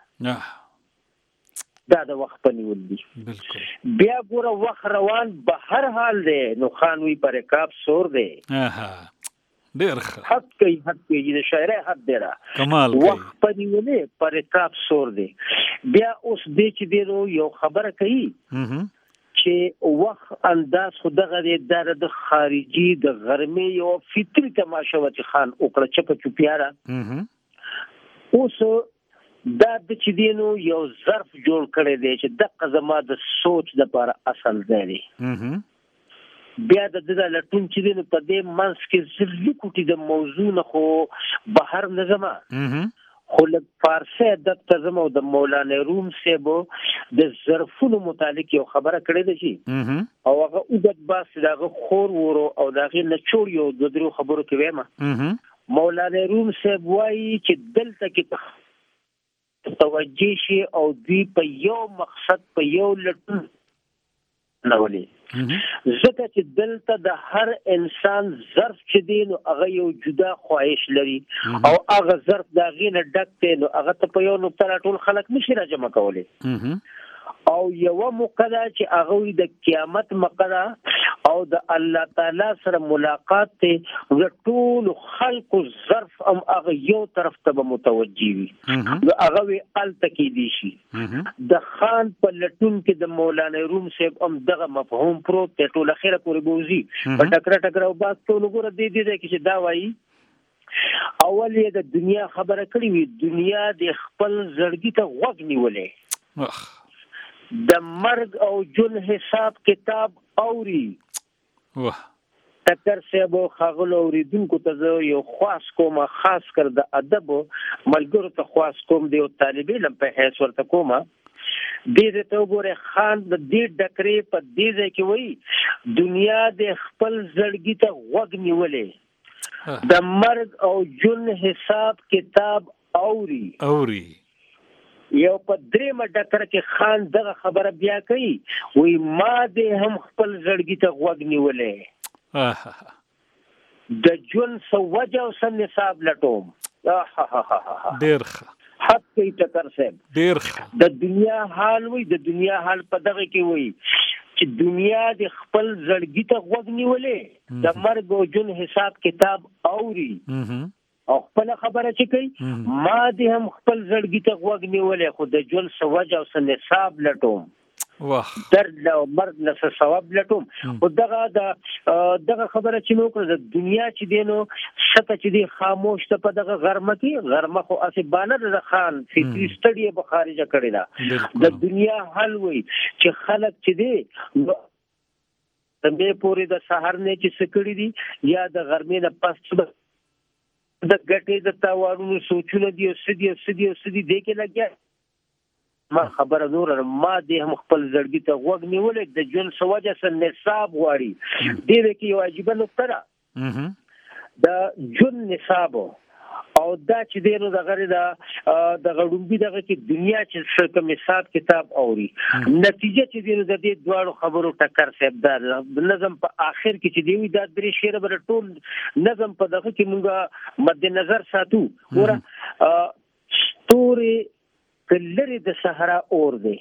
دا د وخت پنیول دي بالکل بیا ګوره وخت روان به هر حال دی نو خانوي پر رکاب سور دی اها ډیر ښه حق کوي حق کوي د شاعر حق دی را کمال کوي وخت پنیولې پر رکاب سور دی بیا اوس دې چې دی یو خبره کوي چې وخت انداز خو دغه د خارجي د غرمې یو فطري تماشه و چې خان وکړه چپ چوپیاره اوس دا د چې دینو یو ظرف جوړ کړی دی چې دغه زما د سوچ د لپاره اصل دی بیا د دې لټون چې دینو په دې منځ کې زړه کوټي د موضوع نه خو بهر نظم خو له فارسی ادب ترجمه او د مولانا روم سیبو د ظرفونو متعلق یو خبره کړې ده چې او هغه اوږد باس دغه خور ورو او دغه نچوړ یو د درو خبرو کې وایم مولانا روم سیب وایي چې دلته کې توجه شي او دوی په یو مقصد په یو لټون نه ولي ځکه چې دلته د هر انسان ظرف چې دی نو هغه یو جدا خواهش لري او هغه ظرف دا غینه ډک دی نو هغه ته په یو نقطه ټول خلک نشي راجمع کولی او یو مقدا چې هغه د قیامت مقدا او د الله تعالی سره ملاقات ته د ټول خلکو ظرف هم هغه یو طرف ته متوجي وي نو هغه وی ال تکي دي شي د خان په لټون کې د مولانا روم صاحب هم دغه مفهوم پروت ته ټول اخره پورې بوزي په ټکر ټکر او باس ټول ګوره دې دې کې دا وایي اول یې د دنیا خبره کړې وي دنیا د خپل زړګي ته غوږ نیولې د مرګ او جون حساب کتاب اوري واه تکر سیبو خاغلو اوریدونکو ته یو خاص کوم خاص کر د ادب ملګرو ته خاص کوم دی او طالب علم په هیڅ ورته کومه دې ته وګوره خان د دې ډکرې په دې ځای کې وای دنیا د خپل زړګي ته غوږ نیولې د مرګ او جون حساب کتاب اوري اوري یو په درېمه ډکر کې خان دغه خبره بیا کوي وای ما دې هم خپل زړګي ته غوږ نیولې د جون سو وجه او سم نصاب لټوم ډېر ښه حق کوي ټکر صاحب ډېر ښه د دنیا حال وای د دنیا حال په دغه کې وای چې دنیا د خپل زړګي ته غوږ نیولې د مرګ او جون حساب کتاب اوري او خپل خبره چې کوي ما دې هم خپل زړګي ته غوږ نیولې خو د جون سو وجه او سم نصاب لټوم واه درد او مرد نه ثواب لټوم او دغه د دغه خبره چې نو کړ د دنیا چې دینو شته چې دی خاموش ته په دغه غرمه کې غرمه خو اسی بانر د خان فطری سټډي په خارجه کړی دا د دنیا حل وي چې خلک چې دی تمبه پوری د سحر نه چې سکړی دي یا د غرمې نه پس د ګټې د تاوانونو سوچونه دي او سدي سدي سدي دې کې لګیا ما خبره نور ما دې هم خپل زړګي ته غوږ نیولې د جون سوجه سن نصاب غواړي دې کې واجب نقطه ده د جون نصاب او دا چې دینو د غری دا د غړومبي دغه کې دنیا چې څه حساب کتاب اوري نتیجه چې دینو د دې دواړو خبرو ټکر سبدار نظم په اخر کې چې دی دا درې شعر بر ټول نظم په دغه کې موږ مد نظر ساتو ګوره ستوري کلری د صحرا اور دی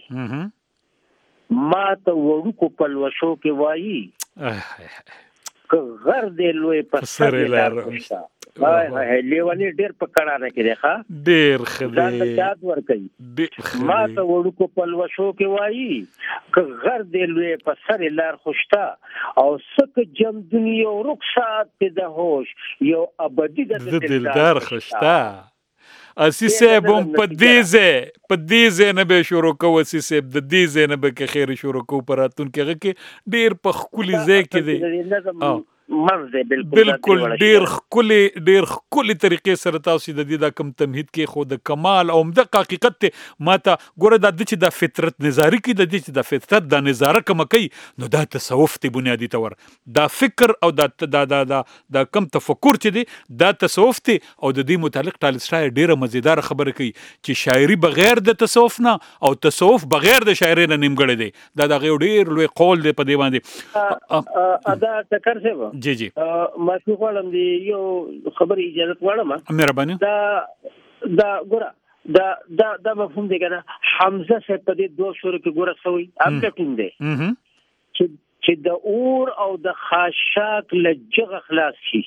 ما ته وړو کو پلوشو کې وایي که غر دې لوی پر سر لاره هاي هاي لیوانی ډیر په کړه کې دی ښا ډیر خدای دا یاد ور کوي ما ته وړو کو پلوشو کې وایي که غر دې لوی په سر لار خوشتا او سک جم دنیا رخصت د هوش یو ابدي د دلدار خوشتا اسی صاحب هم په دې ځای په دې ځای نه به شروع کوو اسی صاحب د دې ځای نه به که خیر شروع کوو په راتلونکي هغه کې ډېر په ښکلي ځای کې دی بالکل ډېر ښکلي ډېر ښکلي طریقې سره تاسو د دې دا کم تمهید کې خو د کمال او د حقیقت ته ما ته ګوره دا د چې د فطرت نظاري کې د دې چې د فطرت د نظاره کوم کوي نو دا تصوف ته بنیادی تور دا فکر او دا دا دا دا کم تفکر چې دی دا تصوف ته او د دې متعلق ټالستای ډېره مزیدار خبره کوي چې شاعري بغیر د تصوف نه او تصوف بغیر د شاعري نه نیمګړی دی دا د ډېر لوی قول دی په دې باندې ادا تکر څه جی جی ما څه غواړم دی یو خبر اجازه غواړم مهرباني دا دا ګوره دا دا دا مفهوم دی کنه حمزه سے په دې دوه شور کې ګوره سوی اب ټیم دی چې چې د اور او د خاشاک لجغ خلاص شي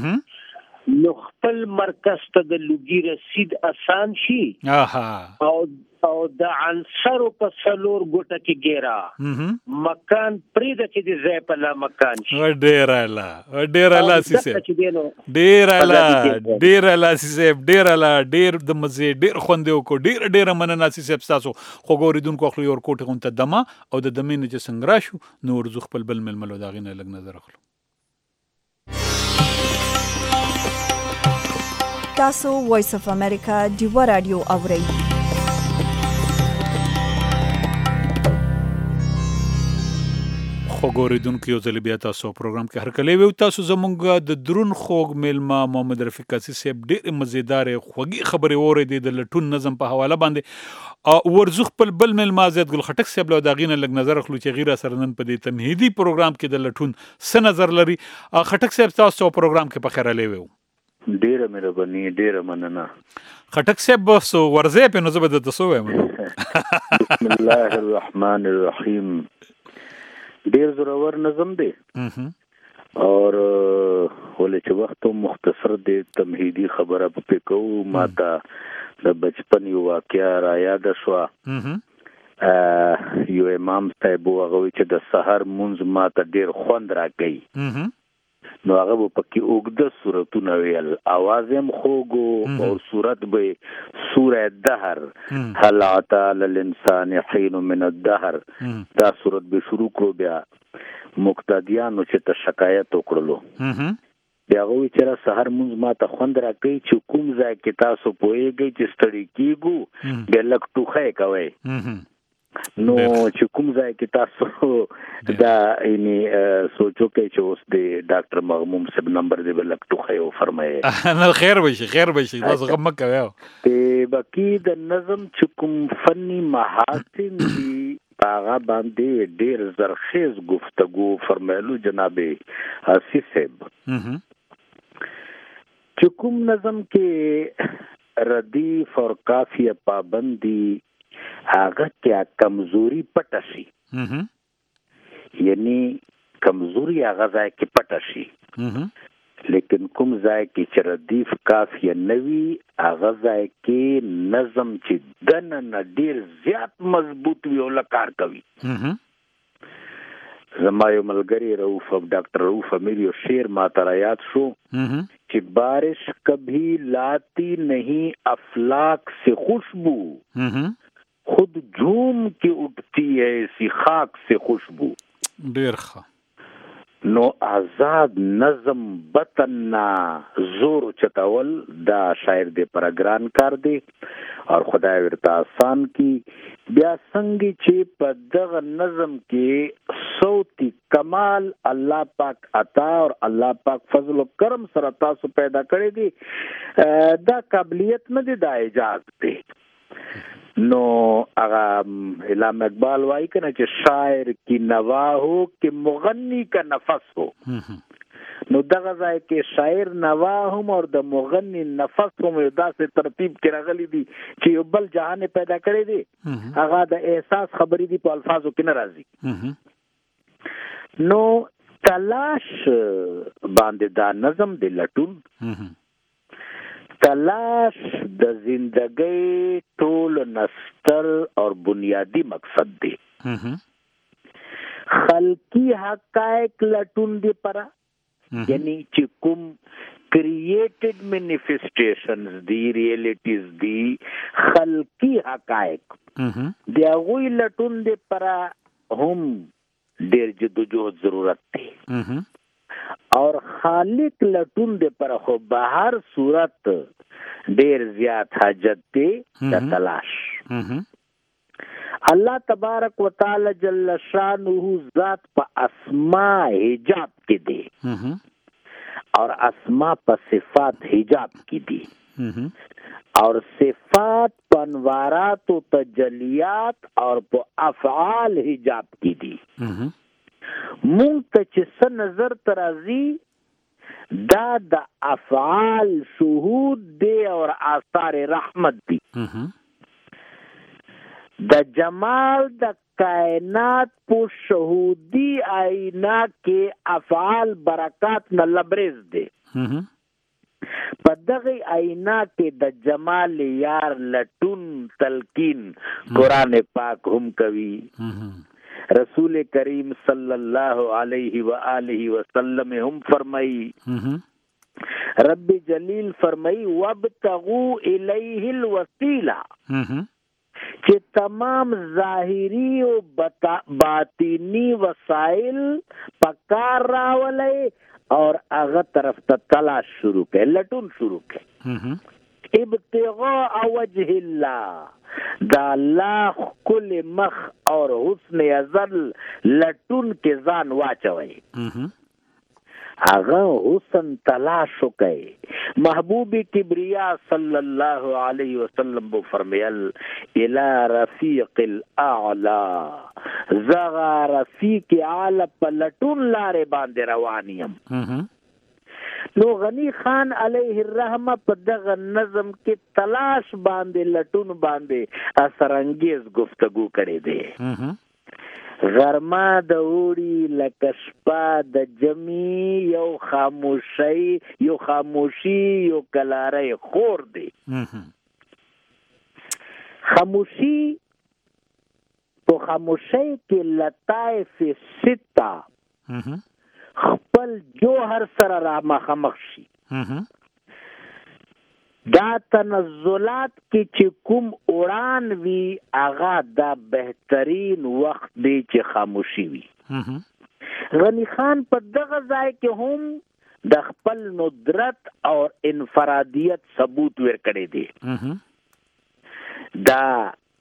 نو خپل مرکز ته د لوګي رسید آسان شي اها او او د عنصر په سلور ګټه کې ګیرا مکان پرې د چې د ځای په لا مکان شي ډیر اعلی ډیر اعلی سیسه ډیر اعلی ډیر اعلی سیسه ډیر اعلی ډیر د مزه ډیر خوندې کو ډیر ډیر مننه سیسه تاسو خو ګوریدونکو خپل یو کوټه غونته دمه او د دمینه چې څنګه راشو نور زو خپل بل ململو دا غینه لګ نظر اخلو تاسو وایس اف امریکا دیو رادیو اورئ خو ګوریدونکو یو ځل بیا تاسو پروګرام کې هر کله ویو تاسو زمونږ د درون خوږ میلمه محمد رفیق اسي صاحب ډېر مزیدار خوږی خبرې اورېدې د لټون نظم په حواله باندې ورزو خپل بل میلمه زید ګل خټک صاحب له داغینه لګ نظر اخلو چې غیره سره نن په دې تمهیدي پروګرام کې د لټون څه نظر لري خټک صاحب تاسو پروګرام کې په خیره لیوو ډېره مهرباني ډېره مننه خټک صاحب سو ورځې په نوزه بده تاسو وایم بسم الله الرحمن الرحیم ډیر زورور نظم دی اور ولې چې وخت مختصر دی تمهیدی خبره په کو ما ته د بچپن یو واقعیا را یاد شو یو امام صاحب هغه چې د سحر منځ ما ته ډیر خوند راکړي نو هغه په کې اوږده سورتونه ویل आवाज هم خوږو او سورت به سوره دهر هل عطا للانسان حين من الدهر دا سورت به شروع کړو بیا مقتدیانو چې ته شکایت وکړلو بیا هغه چې سحر منځ ما ته خوند راکړي چې کوم ځای کې تاسو پوهیږئ چې ستړي کیږو بیا لږ ټوخی کوئ نو چې کوم ځای کې تاسو دا یعنی سوچو کې چې اوس د ډاکټر مغموم صاحب نمبر دی بل ټوخی او فرمایي نه خیر بشي خیر بشي تاسو غم کوي ته باقي د نظم چې کوم فني محاسن دي هغه باندې ډیر زرخیز گفتگو فرمایلو جناب اسي صاحب چې کوم نظم کې ردیف اور قافیه پابندی هغه کیا کمزوری پټه شي یعنی کمزوری هغه ځای کې پټه شي لیکن کوم ځای کې چې ردیف کافیه نوي هغه ځای کې نظم چې دننه ډیر زیات مضبوط وي او لکار کوي. زما یو ملګری رؤف ډاکټر رؤف امیر یو شعر ما ته یاد شو چې بارش کبھی لاتی نہیں افلاک سے خوشبو خود جھوم کے اٹھتی ہے اسی خاک سے خوشبو. ډیر ښه. نو آزاد نظم بطننا زور چتاول دا شاعر دے پر ګران کار دی اور خدای ورته آسان کی. بیا څنګه چې په دغه نظم کې صوتی کمال الله پاک عطا اور الله پاک فضل و کرم سره تاسو پیدا کړی دی دا قابلیت نه دی دا اجازه دی. نو هغه علامه اقبال وایي کنه چې شاعر کی نوا ہو کہ مغنی کا نفس ہو. نو دغه ځای کې شاعر نوا هم او د مغنی نفس هم داسې ترتیب کې راغلي دي چې یو بل جهان پیدا کړی دی هغه د احساس خبرې دي په الفاظو کې نه راځي. نو تلاش باندې دا نظم دی لټون تلاش د زندګۍ ټول نستر اور بنیادی مقصد دی. خلقی حقائق لټون دی پرا یعنی چې کوم کریټډ مینیفیسټیشنز دی ریئلټیز دی خلقی حقائق دی هغوی لټون دی پرا هم ډیر جدوجہد ضرورت دی اور خالق لټون دی پر خو به هر صورت ډیر زیات حاجت دی د تلاش. الله تبارک وتعالی جل شانه ذات په اسماء حجاب کې دی اور اسماء په صفات حجاب کې دی اور صفات په انوارات و تجلیات اور په افعال حجاب کې دی. مونږ ته چې څه نظر ترازی دا د افعال شهود دی اور آثار رحمت دی. د جمال د کائنات پو شهودی آئینہ کې افعال برکات نه لبریز دی. په دغه آئینہ کې د جمال یار لټون تلقین قرآن پاک هم کوي. رسول کریم صلی اللہ علیہ وآلہ وسلم ہم فرمائی رب جلیل فرمائی وابتغوا الیہ الوسیلہ کہ تمام ظاہری و باطنی وسائل پکار راولے اور اغا طرف تا تلاش شروع کے لٹون شروع کے ابتغاء وجہ اللہ دا اللہ کل مخ اور حسن ازل لٹون کے ځان واچوي هغه حسن تلاش وکړي. محبوب کبریا صلی اللہ علیہ وسلم بو فرمیل الى رفیق الاعلی زغا رفیق اعلی په لټون لارې باندې روانیم. نو غنی خان علیہ الرحمه په دغه نظم کې تلاش باندې لټون باندې اثر انگیز گفتگو کړي دي. غرما د وړي لکه شپه د جمی یو خاموشي یو خاموشي یو کلاري خور دی. خاموشي په خاموشي کې لطائف ستا خپل جوهر سره را مخامخ شي. دا تنزلات کې چې کوم اوران وی هغه دا بهترین وخت دی چې خاموشي وي. غنی خان په دغه ځای کې هم د خپل ندرت او انفرادیت ثبوت ورکړی دی. دا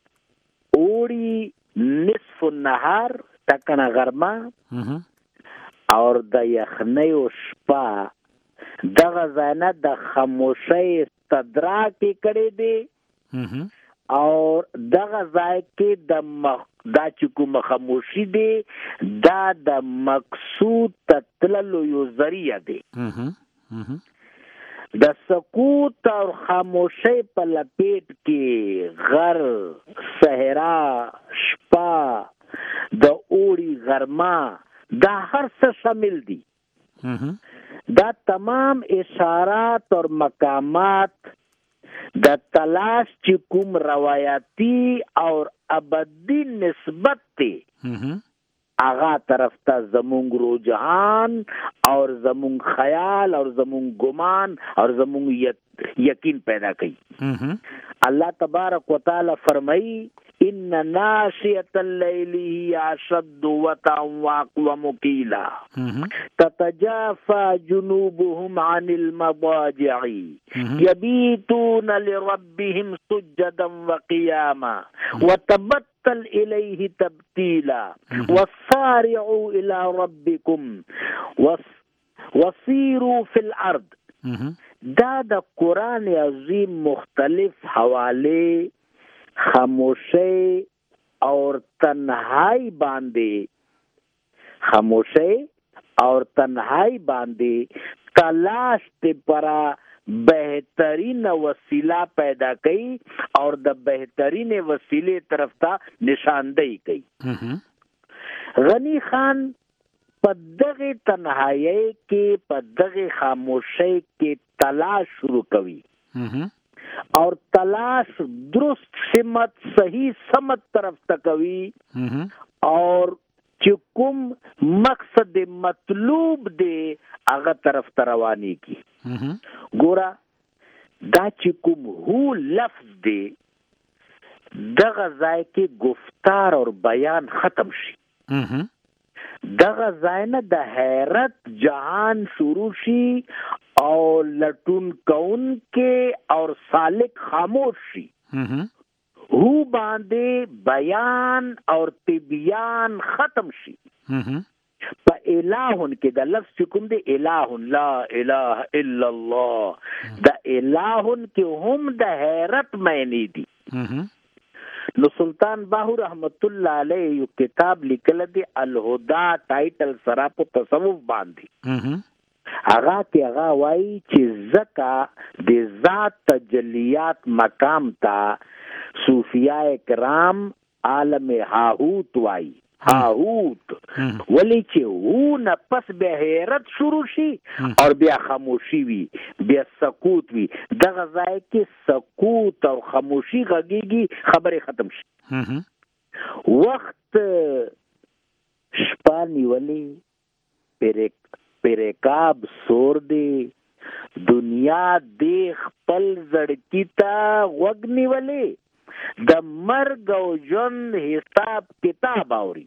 اوړي نصف النهار ټکنه غرمه اور د یخنۍ او شپه دغه ځای د خاموشۍ استدراک کړی دی اور دغه ځای کې د مخ دا چې کوم خاموشي دی دا د مقصود تتللو یو ذریعہ دی. د سکوت اور خاموشۍ په لپیټ کې غر صحرا شپه د اوړي غرما دا هر څه شامل دي. دا تمام اشارات اور مقامات دا تلاش چې کوم روایتی اور ابدی نسبت تی آغا طرف تا زمونگ رجحان اور زمونگ خیال اور زمونگ گمان اور زمونگ یقین پیدا کی. اللہ تبارک و تعالی فرمائی ان ناشئۃ اللیل ہی اشد وطئا واقوم قیلا تتجافى جنوبهم عن المضاجع يبيتون لربهم سجدا وقياما وتبتل إليه تبتيلا وسارعوا إلى ربكم وسيروا في الأرض. دا دا قرآن عظیم مختلف حوالے خاموشی اور تنہائی باندے خاموشی اور تنہائی باندے تلاش تے پرا بہترین وسیلہ پیدا کئی اور دا بہترین وسیلے طرف تا نشاندہی کئی. غنی خان پدغه تنہائی کے پدغه خاموشی کے تلاش شروع کوي اور تلاش درست سمت صحیح سمت طرف تکوي اور چکم مقصد مطلوب دے آغا طرف تروانی کی. گورا دا چکم ہو لفظ دے دغه ځای کې گفتار اور بیان ختم شي. دغه ځای نه د حیرت جهان شروع شي او لټون کون کې اور سالک خاموش شي. هو باندې بیان اور تبیان ختم شي. په الہون کې د لفظ کوم دی الہون لا الہ الا الله د الہون کې هم د حیرت معنی دي. نو سلطان باہو رحمت اللہ علیہ یو کتاب لکل دی الہدا ٹائٹل سرا په تصوف باندې هغه کې هغه وایي چې زکا د ذات تجلیات مقام تا صوفیاء کرام عالم هاهوت وایي هاهوت ولی چې هو نه پس به حیرت شروع شي اور بیا خاموشی وي بیا سکوت وي دغه ځای کې سکوت او خاموشی غږیږي خبرې ختم شي. وخت شپه نیولې پریکاب سور دی دنیا دی خپل زړکی ته غوږ نیولې د مرګ او ژوند حساب کتاب اوري.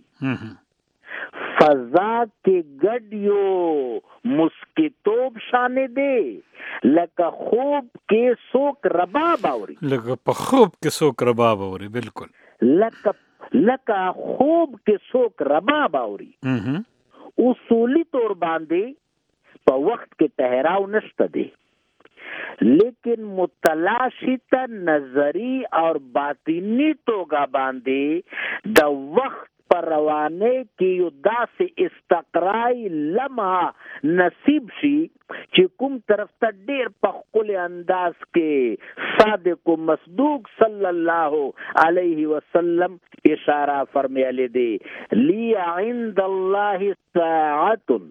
فضا کې ګډ یو مسکتوب شانه دی لکه خوب کې څوک رباب اوري لکه په خوب کې څوک رباب اوري. بالکل لکه لکه خوب کې څوک رباب اوري. اصولی طور باندې په وخت کې ټهراو نشته دی لیکن متلاشی تا نظری اور باطنی توگا باندے دا وقت پر روانے کی یو دا سے استقرائی لمحہ نصیب شی چی کم طرف تا دیر پخکل انداز کے صادق و مصدوق صلی اللہ علیہ وسلم اشارہ فرمی علی دے لی عند اللہ ساعتن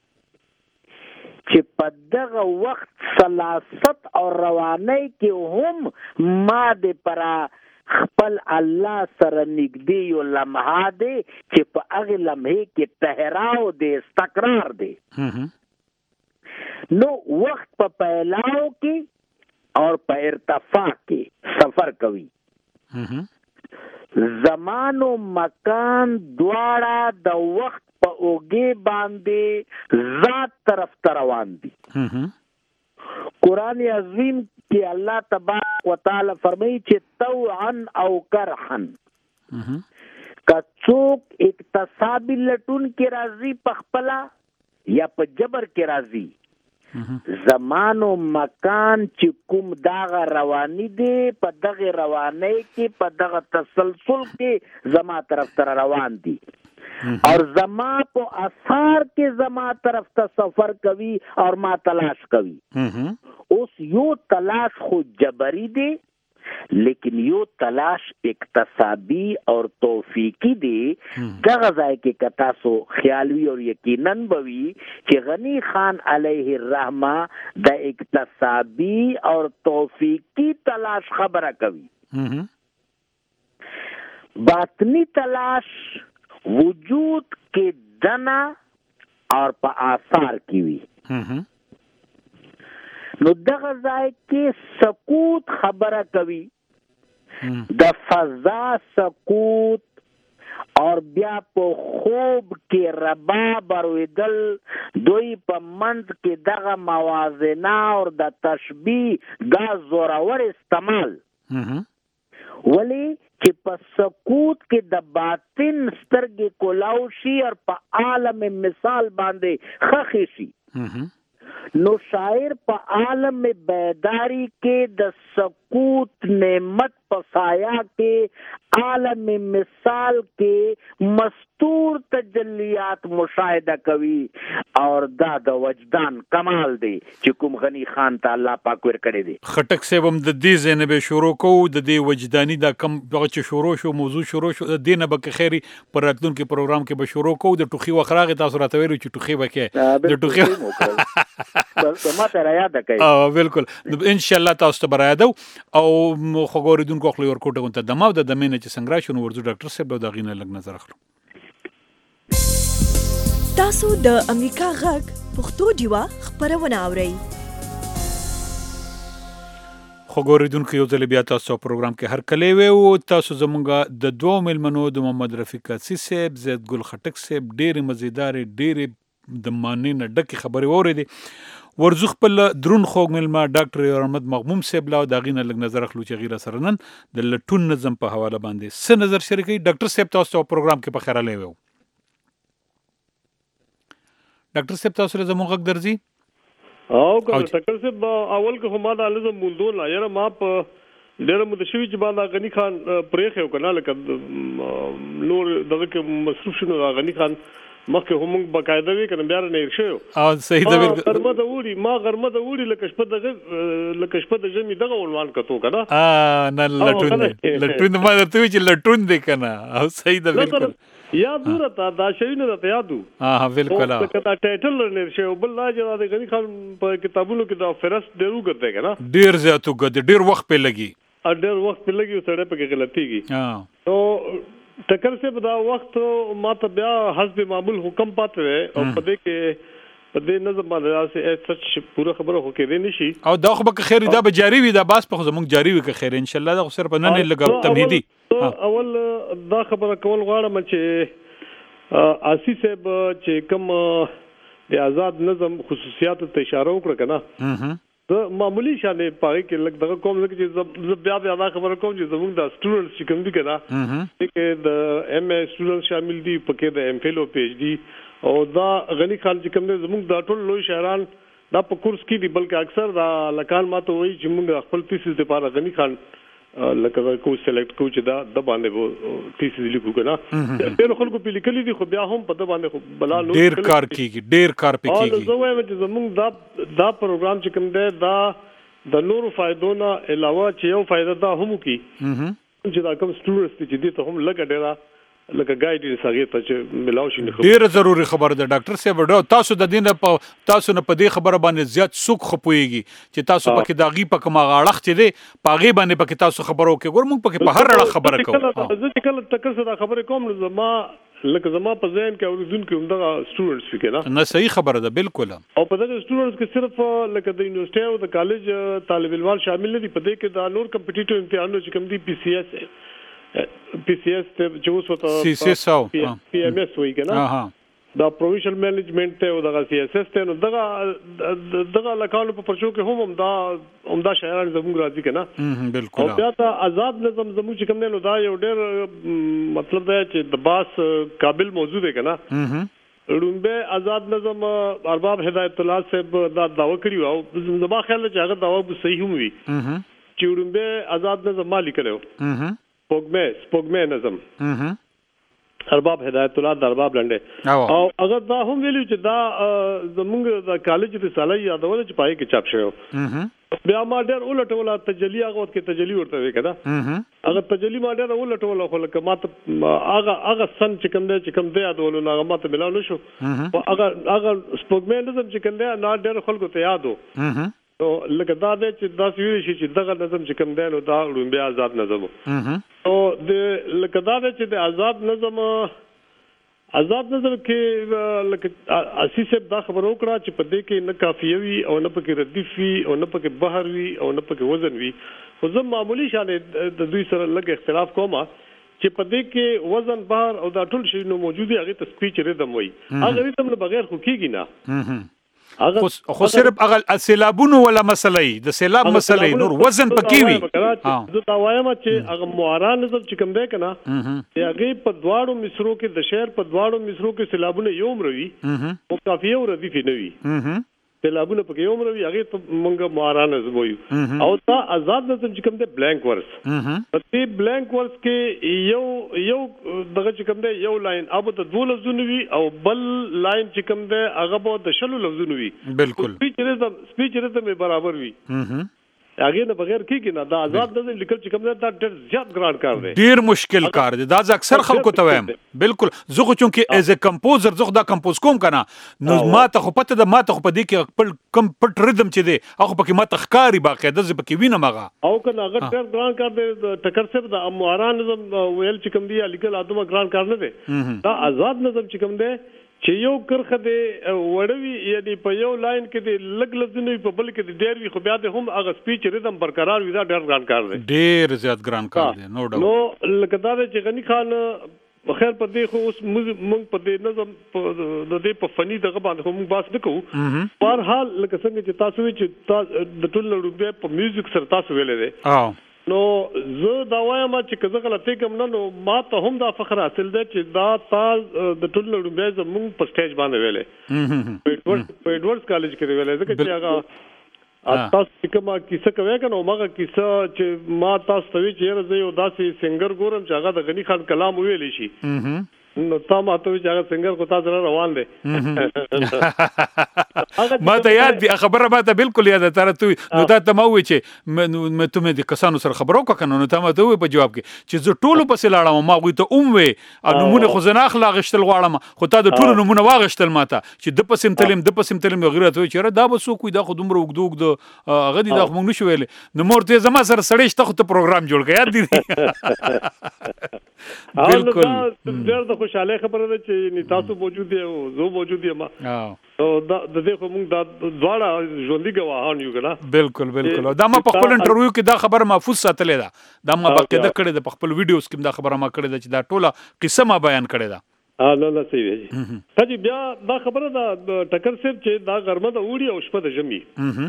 چې په دغه وخت سلاست او روانۍ کې هم ما د پرا خپل الله سره نږدې یو لمحه دی چې په هغه لمحه کې ټهراو دی استقرار دی. نو وخت په پهلاو کې اور په ارتفاع کې سفر کوي. زمان و مکان دواړه د وخت په اوږې باندې ذات طرف ته روان دي. قرآن عظیم کې الله تبارک وتعالی فرمایي چې طوعا او کرحا که څوک اکتسابي لټون کې راځي په خپله یا په جبر کې راځي زمان و مکان چې کوم داغه رواني دی په دغه روانۍ کې په دغه تسلسل کې زما طرف ته روان دي اور زما په اثار کې زما طرف ته سفر کوي اور ما تلاش کوي. اوس یو تلاش خو جبری دی لیکن یو تلاش اقتصادی اور توفیقی دی دغه ځای کې کتا سو خیالوي او یقیناً بوي چې غنی خان علیه الرحمه د اقتصادی اور توفیقی تلاش خبره کوي. باطنی تلاش وجود کې دنا اور په آثار کې وي. نو دغه ځای کې سکوت خبره کوي د فضا سکوت اور بیا په خوب کې رباب ارویدل دوی په منځ کې دغه موازنه اور د تشبیه دا زورور استعمال ولی چې په سکوت کې د باطن سترګې کولاو شي اور په عالم مثال باندې خخې شي. نو شاعر په عالم بیداری کې د سکوت نعمت پسایا کې عالم مثال کې مستور تجلیات مشاهده کوي اور دا د وجدان کمال دی چې کوم غنی خان ته الله پاک ور کړی دی. خټک صاحب هم د دې زینب شروع کوو د دې وجداني دا کم دغه چې شروع شو موضوع شروع شو د دینه به خیری پر راتلونکي پروګرام کې به شروع کوو د ټوخي وخراغه تاسو راته ویلو چې ټوخي وکې د ټوخي بس ما ته را یاد کړئ. اه بالکل ان شاء الله تاسو ته برایادو او خګوریدونکو خپل ورکوټه ته دماو د دمنه چې څنګه شنو ورزو ډاکټر صاحب دا غینه لګ نظر اخلو. تاسو د امریکا غږ پښتو ډیوا خبرونه اورئ. خګوریدونکو یو ځل بیا تاسو پروګرام کې هر کله وي او تاسو زمونږ د دوه ملمنو د محمد رفیق اسی صاحب زید ګل خټک صاحب ډېر مزیدار ډېر د مانې نه ډکه خبرې اورېدې. ورزو خپل درون خوږ ملما ډاکټر احمد مغموم صاحب لا د غینه لګ نظر اخلو چې غیره سره نن د لټون نظم په حواله باندې س نظر شریکي ډاکټر صاحب تاسو پروګرام کې په خیره لوي. ډاکټر صاحب تاسو له زموږ غږ درځي او ډاکټر صاحب اول که ما د لزم مونډول نه یره ما په ډېر متشوي چې باندې غنی خان پرېخ یو کنه لکه نور دغه کې مصروف شنو غنی خان مخکې هم باقاعده وی کنه بیا نه شو او صحیح ده غرمه د وړي ما غرمه د وړي لکه شپه دغه لکه شپه د جمی دغه عنوان کتو کنه ا نه لټون لټون ما درته وی چې لټون دی کنه او صحیح ده بالکل یاد ورته دا شی نه ته یادو ها بالکل دا ټایټل نه شو بل لا جواب غنی خان په کتابونو کې دا فرست ډیرو ګرځي کنه ډیر زیاتو ګد ډیر وخت په لګي ا ډیر وخت په لګي سره په کې غلطيږي ها نو ټکر سے بدا وخت ما ته بیا حسب معمول حکم پاتره او پدې کې پدې نظم باندې سه سچ پوره خبره هو کې نشي او دا خو به خیر دا به جاری وي دا باس په زمونږ جاری وي که خیر ان شاء الله دا خو صرف نن لګو تمهیدي. اول دا خبره کول غواړم چې اسی صاحب چې کوم د آزاد نظم خصوصیات ته اشاره وکړه کنه د معمولی شانه پاره کې لګ دغه کوم چې ز بیا بیا خبره کوم چې زموږ د سټوډنټس چې کوم دي کنه چې د ایم ای سټوډنټ شامل دي پکې د ایم فل او پی ایچ ډي او دا غنی خان چې کوم دي زموږ د ټول لوی شهران دا په کورس کې دي بلکې اکثر دا لکان ماته وایي چې موږ خپل تیسیس لپاره غنی خان لکه کو سلیکټ کو چې دا د باندې تیسیس لیکو کنه ډېر خلکو په لیکلي دي خو بیا هم په د باندې خو بلا نو ډېر کار کیږي ډېر کار پکېږي او زه وایم چې زموږ دا دا پروګرام چې کوم دی دا د نورو فائدو نه علاوه چې یو فائدہ دا هم کی چې دا کوم سټوډنټس چې دي ته هم لګ ډېر لکه ګایډنس هغه ته چې ملاو شي ډیره ضروری خبره ده ډاکټر صاحب تاسو د دینه په تاسو نه په دې خبره باندې زیات سوق خپويږي چې تاسو پکې داغي پکې ما غاړخ چې دی پاغي باندې پکې تاسو خبرو کې ګور موږ پکې په هر اړه خبره کوو زه چې کله تکر سره خبره کوم زما لکه زما په ذهن کې اوریدونکو هم دغه سټوډنټس وکړه نه صحیح خبره ده بالکل او په دغه سټوډنټس کې صرف لکه د یونیورسيټي او د کالج طالب علمان شامل دي په دې کې د نور کمپټیټیو امتحانونو چې کوم دي پی سی ایس پی سی ایس ته چې اوس وته سی سی ایس او پی ایم ایس وایي کنه دا پرووینشل مینجمنت ته او دغه سی ایس ایس ته نو دغه دغه لکانو په پرچو کې هم دا عمده شاعران زموږ راځي کنه بالکل او بیا ته آزاد نظم زموږ چې کوم نه نو دا یو ډېر مطلب دی چې د باس قابل موجود دی کنه رومبه آزاد نظم ارباب هدایت الله صاحب دا داوا کړی او زما خیال چې هغه داوا به صحیح هم وي چې رومبه آزاد نظم مالی کړو سپوږمې سپوږمې نظم ارباب هدایت الله د ارباب لنډه او اگر دا هم ویلو چې دا زمونږ د کالج رساله یادول چې پای کې چاپ شوی بیا ما ډېر ولټوله تجلی هغه کې تجلی ورته وی کړه هغه تجلی ما ډېر ولټوله خو لکه ما ته هغه هغه سن چې کوم دی چې کوم دی یادول نو هغه ما ته ملاو نشو هغه هغه سپوږمنزم چې کوم دی نه ډېر خلکو ته یادو نو لکه دا دی چې دا ویل شي چې دغه نظم چې کوم دی نو دا لومبي آزاد نظم او د لکه دا دی چې د آزاد نظم آزاد نظر کې لکه اسی صاحب دا خبر وکړه چې په دې کې نه کافیه وي او نه پکې ردیف وي او نه پکې بهر وي او نه پکې وزن وي خو زه معمولی شانې د دوی سره لږ اختلاف کوم چې په دې کې وزن بهر او دا ټول شی نو موجود هغه ته سپیچ ریدم وي هغه ریدم نه بغیر خو کیږي نه خو خو صرف هغه سیلابونو ولا مسلې د سیلاب مسلې نور وزن پکې وي زه دا وایم چې هغه معاران نظر چې کوم دی کنه هغه په دواړو مصرو کې د شهر په دواړو مصرو کې سیلابونه یو مروي او کافي او ردیف نه وي سیلابونه پکې یو مروي هغه ته مونږه معاران نظم وایو او دا آزاد نظم چې کوم دی بلانک ورس په دې بلانک ورس کې یو یو دغه چې کوم دی یو لاین اب د دوه لفظونه وي او بل لاین چې کوم دی هغه به د شلو لفظونه وي بالکل سپیچ ریتم سپیچ ریتم برابر وي هغه نه بغیر کیږي نه دا آزاد نظم لیکل چې کوم دی دا ډېر زیات ګران کار دی ډېر مشکل کار دی دا اکثر خلکو ته وایم بالکل زه خو چونکې ایز ا کمپوزر زه دا کمپوز کوم کنه نو ما ته خو پته د ما ته خو په دې کې خپل کم پټ ریدم چې دی هغه پکې ما ته ښکاری باقاعده زه پکې وینم هغه او کنه هغه ډېر ګران کار دی ټکر صاحب د امواران نظم ویل چې کوم دی لیکل ادمه ګران کار نه دی دا آزاد نظم چې کوم دی چې یو کرخه دی وړوي یعنی په یو لاین کې دی لګ لفظونه په بل کې دی ډېر وي خو بیا د هم هغه سپیچ ریدم برقرار وي دا ډېر ګران کار دی ډېر زیات ګران کار دی نو ډاوټ نو لکه دا چې غنی خان خیر په دې خو اوس موږ په دې نظم د دې په فني دغه باندې هم باس نکوه په هر حال لکه څنګه چې تاسو چې د ټول نړۍ په میوزیک سره تاسو ویلې دي نو زه دا وایم چې کزه غلطی کوم نه نو ما ته هم دا فخر حاصل دی چې دا تاز د ټول نړۍ زموږ په سټیج باندې ویلې په ایډورډز کالج کې ویلې ځکه چې هغه تاسو کومه کیسه کوي کنه ماګه کیسه چې ما تاسو ته وی چې زه یو داسې سنگر ګورم چې هغه د غنی خان کلام ویلې شي نو تا ما ته چې هغه سنگر کو تاسو روان دي ما ته یاد دی خبره ما ته بالکل یاد تر ته نو دا ته مو چې مې ته مې د کسانو سره خبرو وکړنه نو ته ما ته په جواب کې چې زه ټولو په سلاړم ما غوي ته اوم وې نمونه خو زنه اخلاق غشتل غواړم خو تا د ټولو نمونه واغشتل ماته چې د پسیم تلم د پسیم تلم غیرت وي چې دا به سو کوی دا خو دومره وګدوګ د غدي دا خو موږ نشو ویل نو مورته زما سره سړی شته خو ته پروګرام جوړ کړ یاد دي بالکل ډېر خوشاله خبره ده چې تاسو موجود یو زه موجود یم او دا د دې خو موږ دا دواړه ژوندۍ ګواهان یو کنه بالکل بالکل دا ما په خپل انټرویو کې دا خبره محفوظ ساتلې ده دا ما باقاعده کړې ده په خپل ویډیوز کې دا خبره ما کړې ده چې دا ټوله قصه ما بیان کړې ده ها نه نه صحیح دی سجی بیا دا خبره ده ټکر صاحب چې دا غرمه د اوړي او شپه د ژمي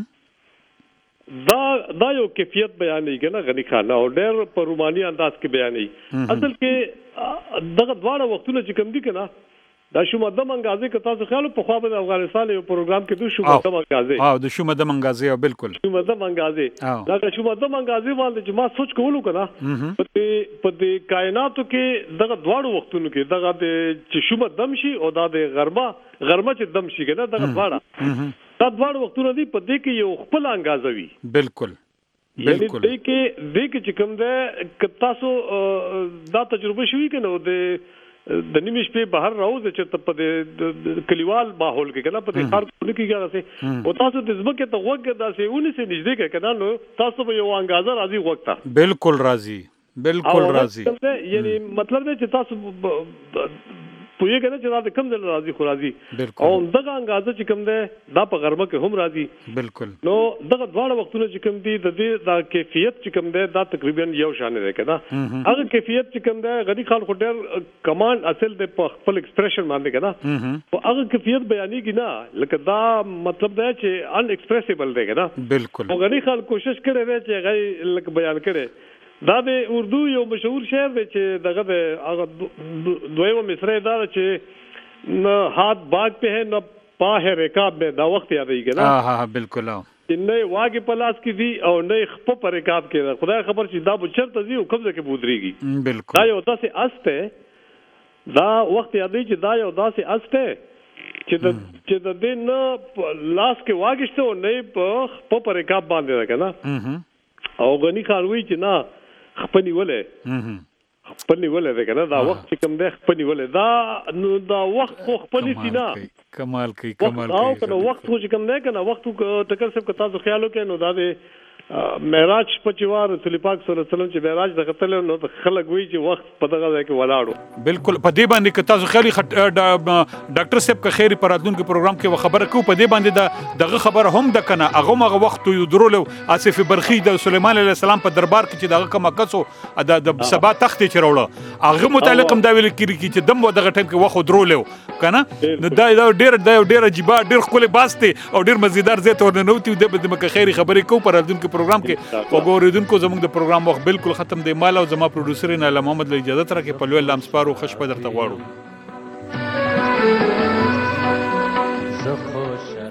دا دا یو کیفیت بیانې کنه غنی خان او ډېر په روماني انداز کې بیانې اصل کې دغه دواړه وختونه چې کوم دي کنه دا شومده منګازي که تاسو خیال په خوا د افغانستان یو پروګرام کې د شومده منګازي ها د شومده منګازي او بالکل شومده منګازي دا شومده منګازي باندې چې ما سوچ کولو کنه په دې په دې کائناتو کې دغه دواړو وختونو کې دغه د چې شومده دم شي او دا د غرمه غرمه چې دم شي کنه دغه دواړه دا دواړو وختونه دي په دې کې یو خپل انګازوي بالکل بالکل دې کې دې کې چې کوم ده ک تاسو دا تجربه شوي کنه د د نیمه شپې بهر راوځي چې په دې کلیوال ماحول کې کنه په دې خار کې کېږي او تاسو د ځمکې ته وګ داسې ونی سي نږدې کې کنه نو تاسو به یو انګازه راځي وخت بالکل راځي بالکل راځي یعنی مطلب دی چې تاسو پوهه کنه چې دا د کم ځل راځي خو راځي او دغه انګازه چې کوم ده دا په غرمه کې هم راځي بالکل نو دغه دواړه وختونه چې کوم دي د دې دا کیفیت چې کوم ده دا تقریبا یو شان دی کنه هغه کیفیت چې کوم ده غنی خان خو ډېر کمانډ اصل د خپل ایکسپریشن باندې کنه او هغه کیفیت بیانېږي نه لکه دا مطلب دا چې ان ایکسپریسیبل دی کنه بالکل او غنی خان کوشش کړی دی چې هغه لکه بیان کړي دا د اردو یو مشهور شعر دی چې دغه د هغه دویمه مصرع دا چې نه هات باغ په ہے نه پا ہے رکاب میں دا وخت یادېږي کنه ها ها بالکل چې نه واګه پلاس کې دي او نه خپ پر رکاب کې خدای خبر چې دا به چرته دي او کوم ځای کې بودريږي بالکل دا یو تاسو استه دا وخت یادې چې دا یو داسې استه چې د چې د دې نه لاس کې واګشته او نه په په پرکاب باندې راکنه او غنی خان وی چې نه خپنی ولې خپنی ولې ده کنه دا وخت چې کوم ده خپنی ولې دا نو دا وخت خو خپنی سینا کمال کوي کمال کوي او کنه وخت خو چې کوم ده کنه وخت ټکر سب تاسو خیال وکړئ نو دا د معراج په چوار رسول پاک صلی الله علیه وسلم چې معراج د قتل نو خلک وی چې وخت په دغه ځای کې ولاړو بالکل په دې باندې که تاسو خیالي ډاکټر صاحب که خیری پراتونکو پروګرام کې خبره کو په دې باندې دغه خبره هم د کنه هغه مغه وخت یو درولو اسف برخی د سليمان علیه السلام په دربار کې چې دغه کومه کسو د سبا تخت چې راوړه هغه متعلق هم دا ویل کیږي چې دم دغه ټیم کې وخت درولو کنه نو دا ډیر ډیر عجیب ډیر خپل باسته او ډیر مزیدار زیات ورننوتی د مکه خیری خبرې کو پراتونکو پروګرام کې وګوریدونکو زموږ د پروګرام وخت بالکل ختم دی. مال او زما پروډوسر نه محمد له اجازه تر کې په لوی لام سپارو خوش په درته غواړو.